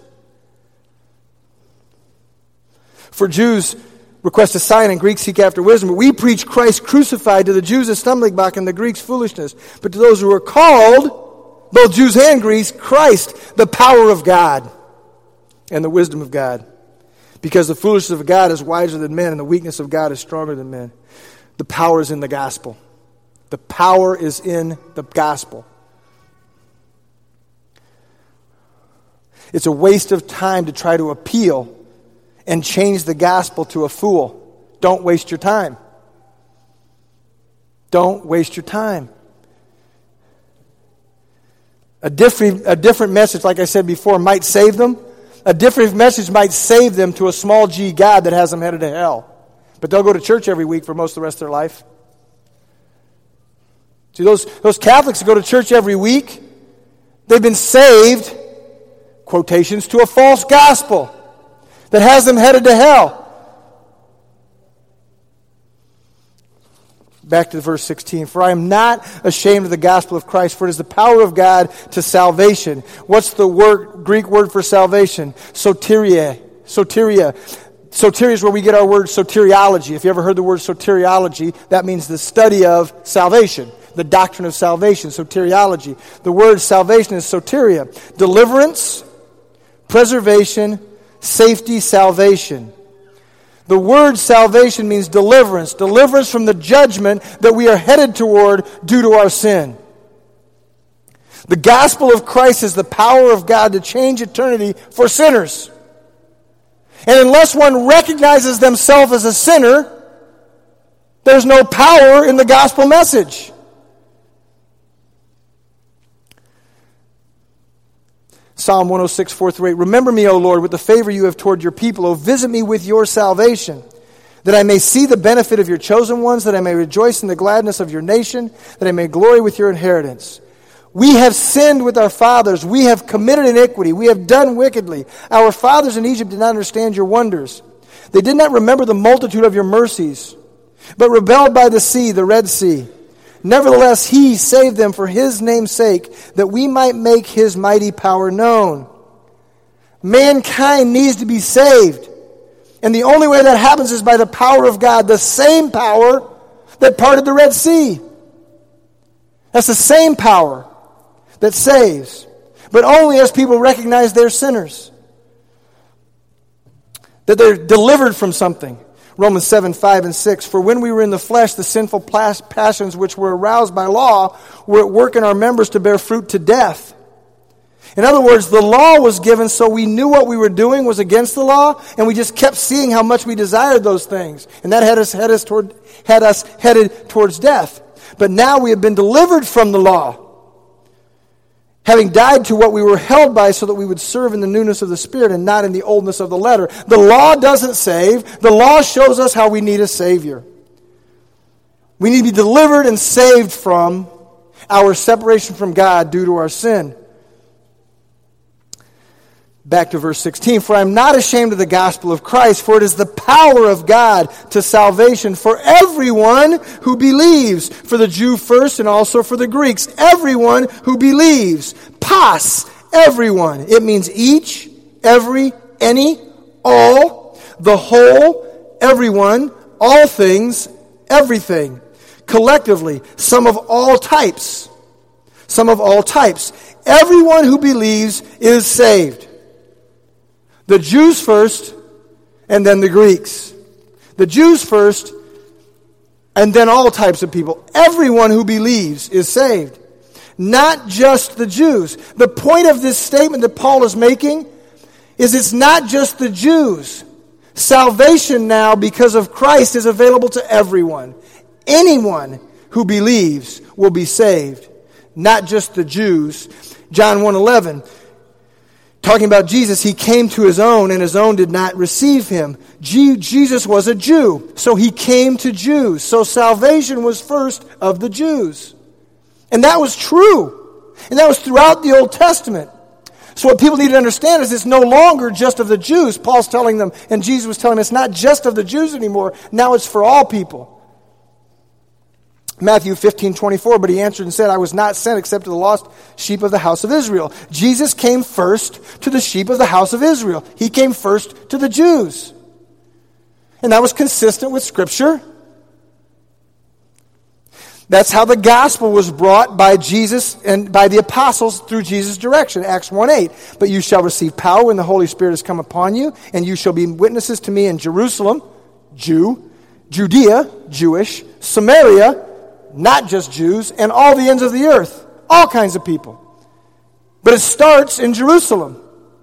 Speaker 1: For Jews request a sign and Greeks seek after wisdom. But we preach Christ crucified, to the Jews a stumbling block and the Greeks foolishness. But to those who are called, both Jews and Greeks, Christ, the power of God and the wisdom of God. Because the foolishness of God is wiser than men and the weakness of God is stronger than men. The power is in the gospel. The power is in the gospel. It's a waste of time to try to appeal and change the gospel to a fool. Don't waste your time. Don't waste your time. A different, a different message, like I said before, might save them. A different message might save them to a small g God that has them headed to hell. But they'll go to church every week for most of the rest of their life. See, those, those Catholics that go to church every week, they've been saved, quotations, to a false gospel that has them headed to hell. Back to verse sixteen. For I am not ashamed of the gospel of Christ, for it is the power of God to salvation. What's the word, Greek word for salvation? Soteria. Soteria. Soteria is where we get our word soteriology. If you ever heard the word soteriology, that means the study of salvation, the doctrine of salvation, soteriology. The word salvation is soteria. Deliverance, preservation, safety, salvation. The word salvation means deliverance. Deliverance from the judgment that we are headed toward due to our sin. The gospel of Christ is the power of God to change eternity for sinners. And unless one recognizes themselves as a sinner, there's no power in the gospel message. Psalm one oh six, four through eight. Remember me, O Lord, with the favor you have toward your people. O visit me with your salvation, that I may see the benefit of your chosen ones, that I may rejoice in the gladness of your nation, that I may glory with your inheritance. We have sinned with our fathers. We have committed iniquity. We have done wickedly. Our fathers in Egypt did not understand your wonders. They did not remember the multitude of your mercies, but rebelled by the sea, the Red Sea. Nevertheless, he saved them for his name's sake, that we might make his mighty power known. Mankind needs to be saved. And the only way that happens is by the power of God, the same power that parted the Red Sea. That's the same power that saves, but only as people recognize they're sinners, that they're delivered from something. Romans seven, five and six. For when we were in the flesh, the sinful passions which were aroused by law were at work in our members to bear fruit to death. In other words, the law was given so we knew what we were doing was against the law, and we just kept seeing how much we desired those things. And that had us, had us, toward, had us headed towards death. But now we have been delivered from the law, having died to what we were held by, so that we would serve in the newness of the Spirit and not in the oldness of the letter. The law doesn't save. The law shows us how we need a Savior. We need to be delivered and saved from our separation from God due to our sin. Back to verse sixteen. For I am not ashamed of the gospel of Christ, for it is the power of God to salvation for everyone who believes, for the Jew first and also for the Greeks. Everyone who believes. Pas, everyone. It means each, every, any, all, the whole, everyone, all things, everything. Collectively, some of all types. Some of all types. Everyone who believes is saved. The Jews first, and then the Greeks. The Jews first, and then all types of people. Everyone who believes is saved. not just the Jews. The point of this statement that Paul is making is it's not just the Jews. Salvation now, because of Christ, is available to everyone. Anyone who believes will be saved, not just the Jews. John one eleven, talking about Jesus, he came to his own, and his own did not receive him. Je- Jesus was a Jew, so he came to Jews. So salvation was first of the Jews. And that was true. And that was throughout the Old Testament. So what people need to understand is it's no longer just of the Jews. Paul's telling them, and Jesus was telling them, it's not just of the Jews anymore. Now it's for all people. Matthew fifteen twenty-four, but he answered and said, I was not sent except to the lost sheep of the house of Israel. Jesus came first to the sheep of the house of Israel. He came first to the Jews. And that was consistent with Scripture. That's how the gospel was brought by Jesus and by the apostles through Jesus' direction. Acts one eight. But you shall receive power when the Holy Spirit has come upon you, and you shall be witnesses to me in Jerusalem, Jew, Judea, Jewish, Samaria, not just Jews, and all the ends of the earth. All kinds of people. But it starts in Jerusalem.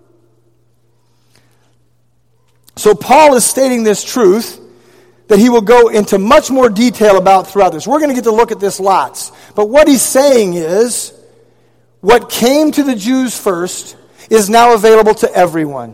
Speaker 1: So Paul is stating this truth that he will go into much more detail about throughout this. We're going to get to look at this lots. But what he's saying is, what came to the Jews first is now available to everyone.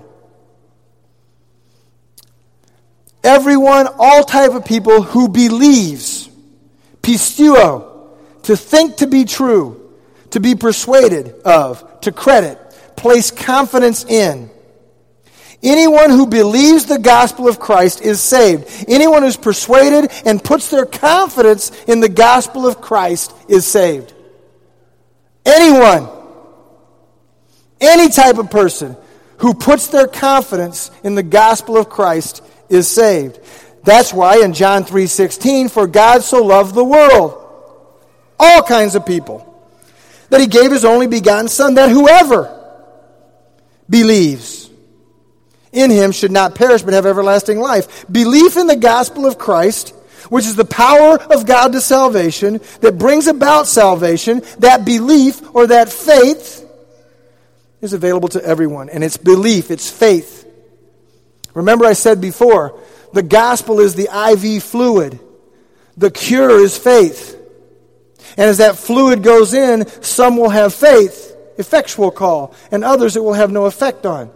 Speaker 1: Everyone, all type of people who believes, pisteuo, to think to be true, to be persuaded of, to credit, place confidence in. Anyone who believes the gospel of Christ is saved. Anyone who's persuaded and puts their confidence in the gospel of Christ is saved. Anyone, any type of person who puts their confidence in the gospel of Christ is saved. That's why in John three sixteen, for God so loved the world, all kinds of people, that he gave his only begotten Son, that whoever believes in him should not perish but have everlasting life. Belief in the gospel of Christ, which is the power of God to salvation, that brings about salvation, that belief or that faith is available to everyone. And it's belief, it's faith. Remember I said before, the gospel is the I V fluid. The cure is faith. And as that fluid goes in, some will have faith, effectual call, and others it will have no effect on.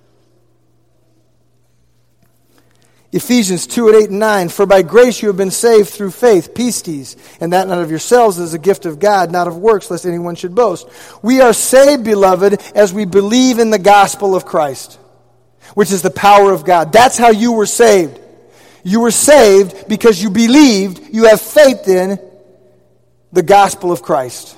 Speaker 1: Ephesians two, eight, and nine, for by grace you have been saved through faith, pistis, and that not of yourselves is a gift of God, not of works, lest anyone should boast. We are saved, beloved, as we believe in the gospel of Christ, which is the power of God. That's how you were saved. You were saved because you believed, you have faith in the gospel of Christ.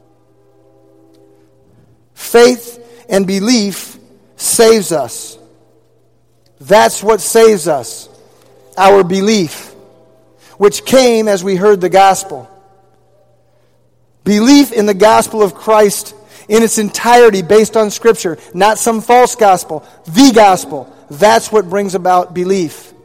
Speaker 1: Faith and belief saves us. That's what saves us, our belief, which came as we heard the gospel. Belief in the gospel of Christ in its entirety based on Scripture, not some false gospel, the gospel. That's what brings about belief.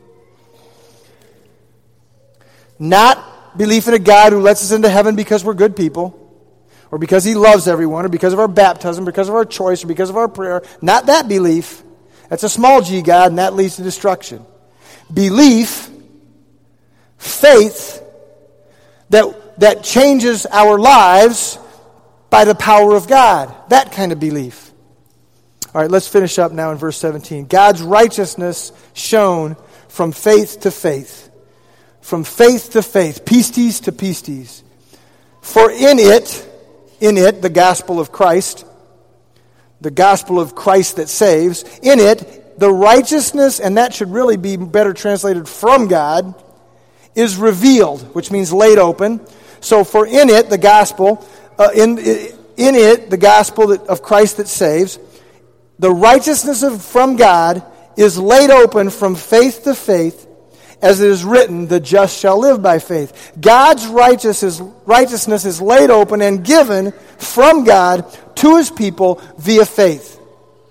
Speaker 1: Not belief in a God who lets us into heaven because we're good people, or because he loves everyone, or because of our baptism, because of our choice, or because of our prayer. Not that belief. That's a small g God, and that leads to destruction. Belief, faith, that, that changes our lives by the power of God. That kind of belief. All right, let's finish up now in verse seventeen. God's righteousness shown from faith to faith. From faith to faith. Pistis to pistis. For in it, in it, the gospel of Christ, the gospel of Christ that saves, in it, the righteousness, and that should really be better translated from God, is revealed, which means laid open. So for in it, the gospel, uh, in, in it, the gospel that, of Christ that saves, the righteousness of, from God is laid open from faith to faith, as it is written, the just shall live by faith. God's righteousness, righteousness is laid open and given from God to his people via faith.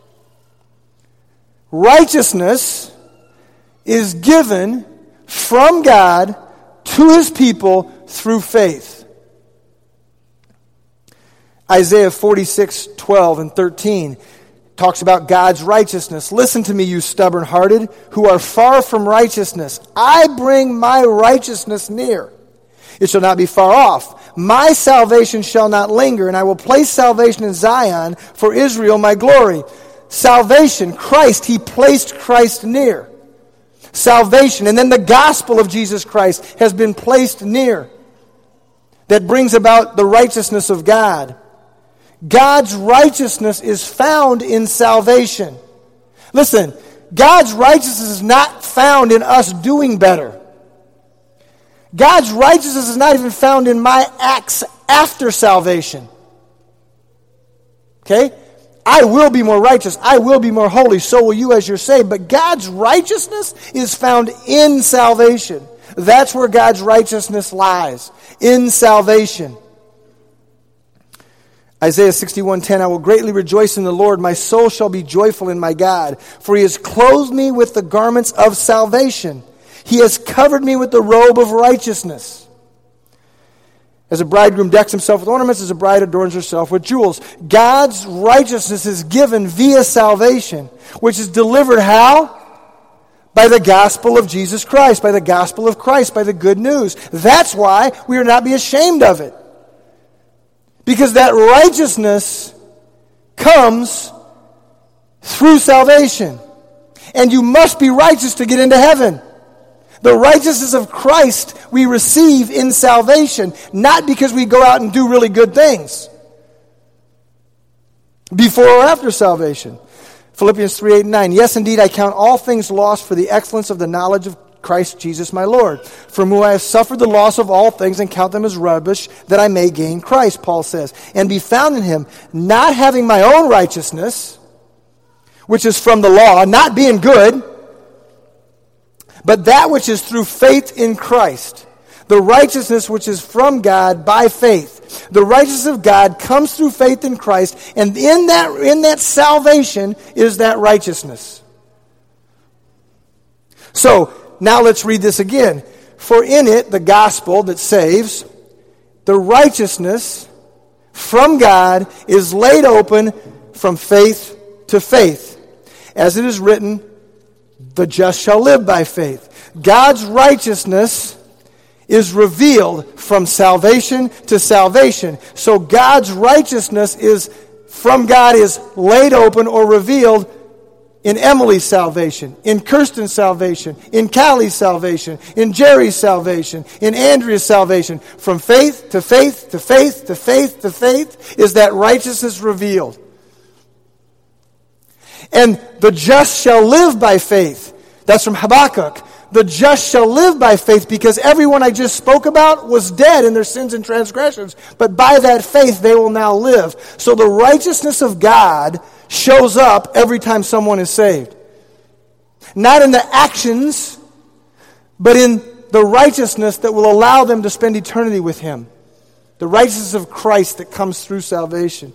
Speaker 1: Righteousness is given from God to his people through faith. Isaiah forty-six, twelve and thirteen talks about God's righteousness. Listen to me, you stubborn-hearted, who are far from righteousness. I bring my righteousness near. It shall not be far off. My salvation shall not linger, and I will place salvation in Zion for Israel, my glory. Salvation, Christ, he placed Christ near. Salvation, and then the gospel of Jesus Christ has been placed near. That brings about the righteousness of God. God's righteousness is found in salvation. Listen, God's righteousness is not found in us doing better. God's righteousness is not even found in my acts after salvation. Okay? I will be more righteous. I will be more holy. So will you as you're saved. But God's righteousness is found in salvation. That's where God's righteousness lies. In salvation. Isaiah sixty-one ten, I will greatly rejoice in the Lord. My soul shall be joyful in my God. For he has clothed me with the garments of salvation. He has covered me with the robe of righteousness. As a bridegroom decks himself with ornaments, as a bride adorns herself with jewels. God's righteousness is given via salvation, which is delivered how? By the gospel of Jesus Christ, by the gospel of Christ, by the good news. That's why we are not be ashamed of it. Because that righteousness comes through salvation. And you must be righteous to get into heaven. The righteousness of Christ we receive in salvation, not because we go out and do really good things before or after salvation. Philippians three, eight, and nine. Yes, indeed, I count all things lost for the excellence of the knowledge of Christ Jesus my Lord, from whom I have suffered the loss of all things and count them as rubbish, that I may gain Christ, Paul says, and be found in him, not having my own righteousness, which is from the law, not being good, but that which is through faith in Christ, the righteousness which is from God by faith. The righteousness of God comes through faith in Christ, and in that, in that salvation is that righteousness. So, now let's read this again. For in it, the gospel that saves, the righteousness from God is laid open from faith to faith. As it is written, the just shall live by faith. God's righteousness is revealed from salvation to salvation. So God's righteousness is from God is laid open or revealed in Emily's salvation, in Kirsten's salvation, in Callie's salvation, in Jerry's salvation, in Andrea's salvation. From faith to faith to faith to faith to faith is that righteousness revealed. And the just shall live by faith. That's from Habakkuk. The just shall live by faith, because everyone I just spoke about was dead in their sins and transgressions. But by that faith they will now live. So the righteousness of God shows up every time someone is saved. Not in the actions, but in the righteousness that will allow them to spend eternity with him. The righteousness of Christ that comes through salvation.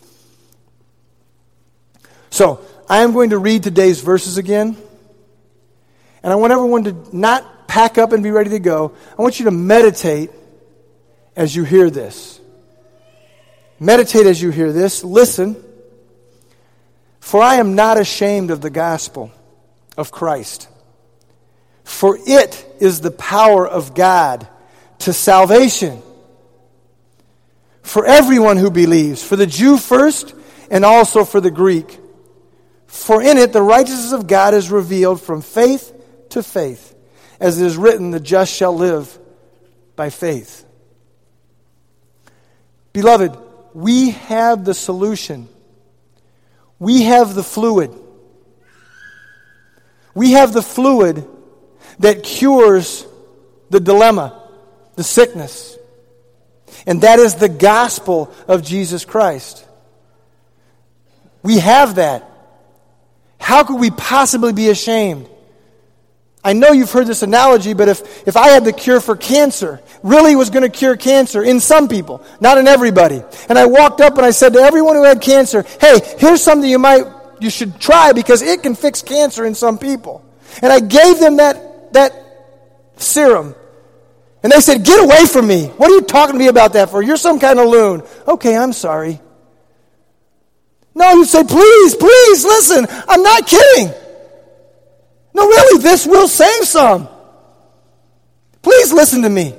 Speaker 1: So, I am going to read today's verses again. And I want everyone to not pack up and be ready to go. I want you to meditate as you hear this. Meditate as you hear this. Listen. For I am not ashamed of the gospel of Christ. For it is the power of God to salvation for everyone who believes, for the Jew first and also for the Greek. For in it the righteousness of God is revealed from faith to faith. As it is written, the just shall live by faith. Beloved, we have the solution. We have the fluid. We have the fluid that cures the dilemma, the sickness. And that is the gospel of Jesus Christ. We have that. How could we possibly be ashamed? I know you've heard this analogy, but if, if I had the cure for cancer, really was going to cure cancer in some people, not in everybody. And I walked up and I said to everyone who had cancer, hey, here's something you might, you should try because it can fix cancer in some people. And I gave them that, that serum. And they said, get away from me. What are you talking to me about that for? You're some kind of loon. Okay, I'm sorry. No, you'd say, please, please, listen, I'm not kidding. No, really, this will save some. Please listen to me.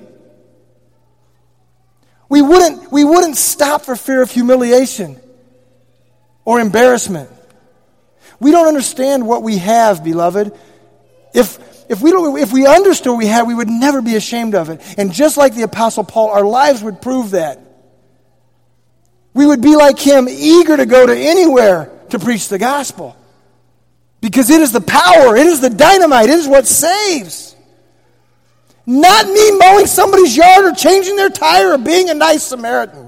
Speaker 1: We wouldn't, we wouldn't stop for fear of humiliation or embarrassment. We don't understand what we have, beloved. If, if, we don't, if we understood what we had, we would never be ashamed of it. And just like the Apostle Paul, our lives would prove that. We would be like him, eager to go to anywhere to preach the gospel. Because it is the power, it is the dynamite, it is what saves. Not me mowing somebody's yard or changing their tire or being a nice Samaritan.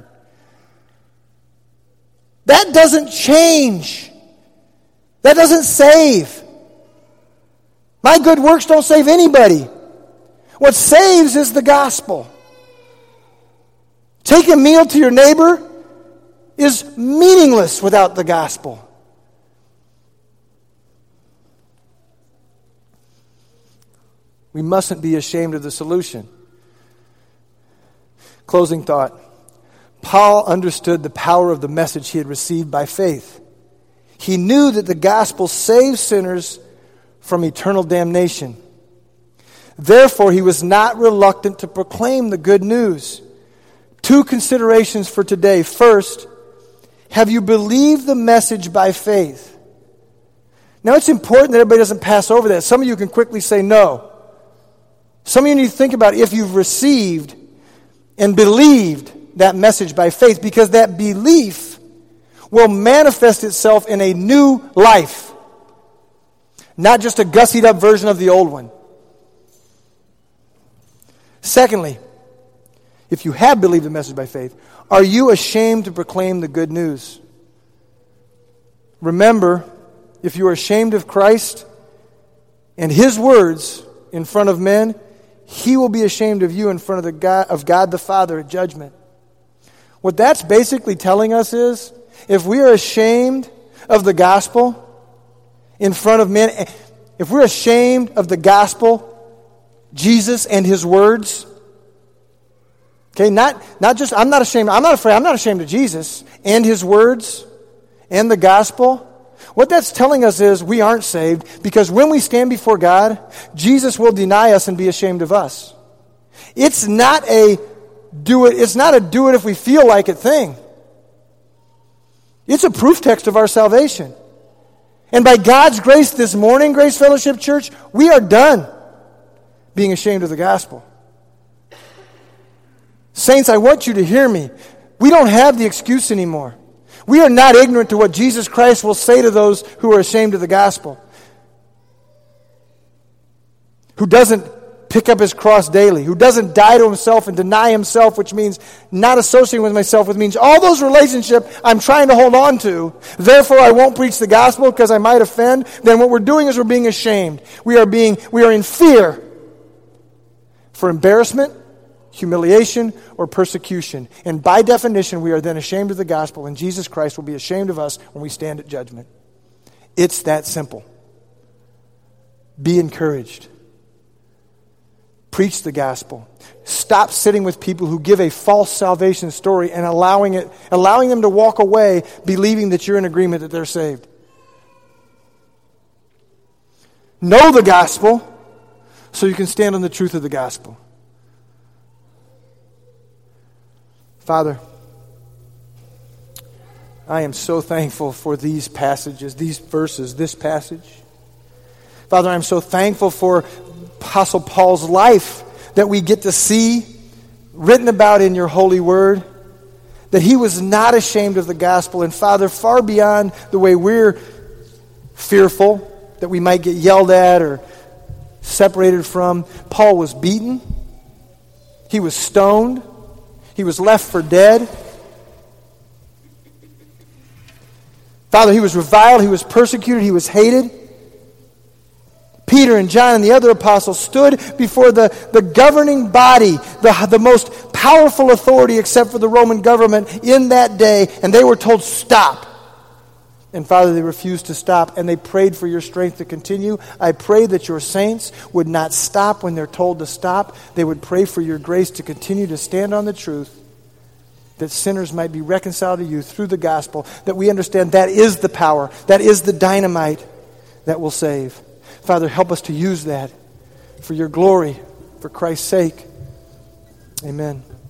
Speaker 1: That doesn't change. That doesn't save. My good works don't save anybody. What saves is the gospel. Take a meal to your neighbor is meaningless without the gospel. We mustn't be ashamed of the solution. Closing thought. Paul understood the power of the message he had received by faith. He knew that the gospel saves sinners from eternal damnation. Therefore, he was not reluctant to proclaim the good news. Two considerations for today. First, have you believed the message by faith? Now, it's important that everybody doesn't pass over that. Some of you can quickly say no. Some of you need to think about if you've received and believed that message by faith, because that belief will manifest itself in a new life. Not just a gussied up version of the old one. Secondly, if you have believed the message by faith, are you ashamed to proclaim the good news? Remember, if you are ashamed of Christ and His words in front of men, He will be ashamed of you in front of the God, of God the Father at judgment. What that's basically telling us is, if we are ashamed of the gospel in front of men, if we're ashamed of the gospel, Jesus and His words, okay, not, not just, I'm not ashamed, I'm not afraid, I'm not ashamed of Jesus and His words and the gospel. What that's telling us is we aren't saved, because when we stand before God, Jesus will deny us and be ashamed of us. It's not a do it, it's not a do it if we feel like it thing. It's a proof text of our salvation. And by God's grace this morning, Grace Fellowship Church, we are done being ashamed of the gospel. Saints, I want you to hear me. We don't have the excuse anymore. We are not ignorant to what Jesus Christ will say to those who are ashamed of the gospel. Who doesn't pick up his cross daily. Who doesn't die to himself and deny himself, which means not associating with myself, which means all those relationships I'm trying to hold on to. Therefore, I won't preach the gospel because I might offend. Then what we're doing is we're being ashamed. We are being, we are in fear for embarrassment, humiliation, or persecution. And by definition, we are then ashamed of the gospel, and Jesus Christ will be ashamed of us when we stand at judgment. It's that simple. Be encouraged. Preach the gospel. Stop sitting with people who give a false salvation story and allowing it, allowing them to walk away believing that you're in agreement that they're saved. Know the gospel so you can stand on the truth of the gospel. Father, I am so thankful for these passages, these verses, this passage. Father, I'm so thankful for Apostle Paul's life that we get to see written about in your holy word, that he was not ashamed of the gospel. And Father, far beyond the way we're fearful that we might get yelled at or separated from, Paul was beaten, he was stoned, he was left for dead. Father, he was reviled, he was persecuted, he was hated. Peter and John and the other apostles stood before the, the governing body, the, the most powerful authority except for the Roman government in that day, and they were told, stop. And Father, they refused to stop, and they prayed for your strength to continue. I pray that your saints would not stop when they're told to stop. They would pray for your grace to continue to stand on the truth that sinners might be reconciled to you through the gospel, that we understand that is the power, that is the dynamite that will save. Father, help us to use that for your glory, for Christ's sake. Amen.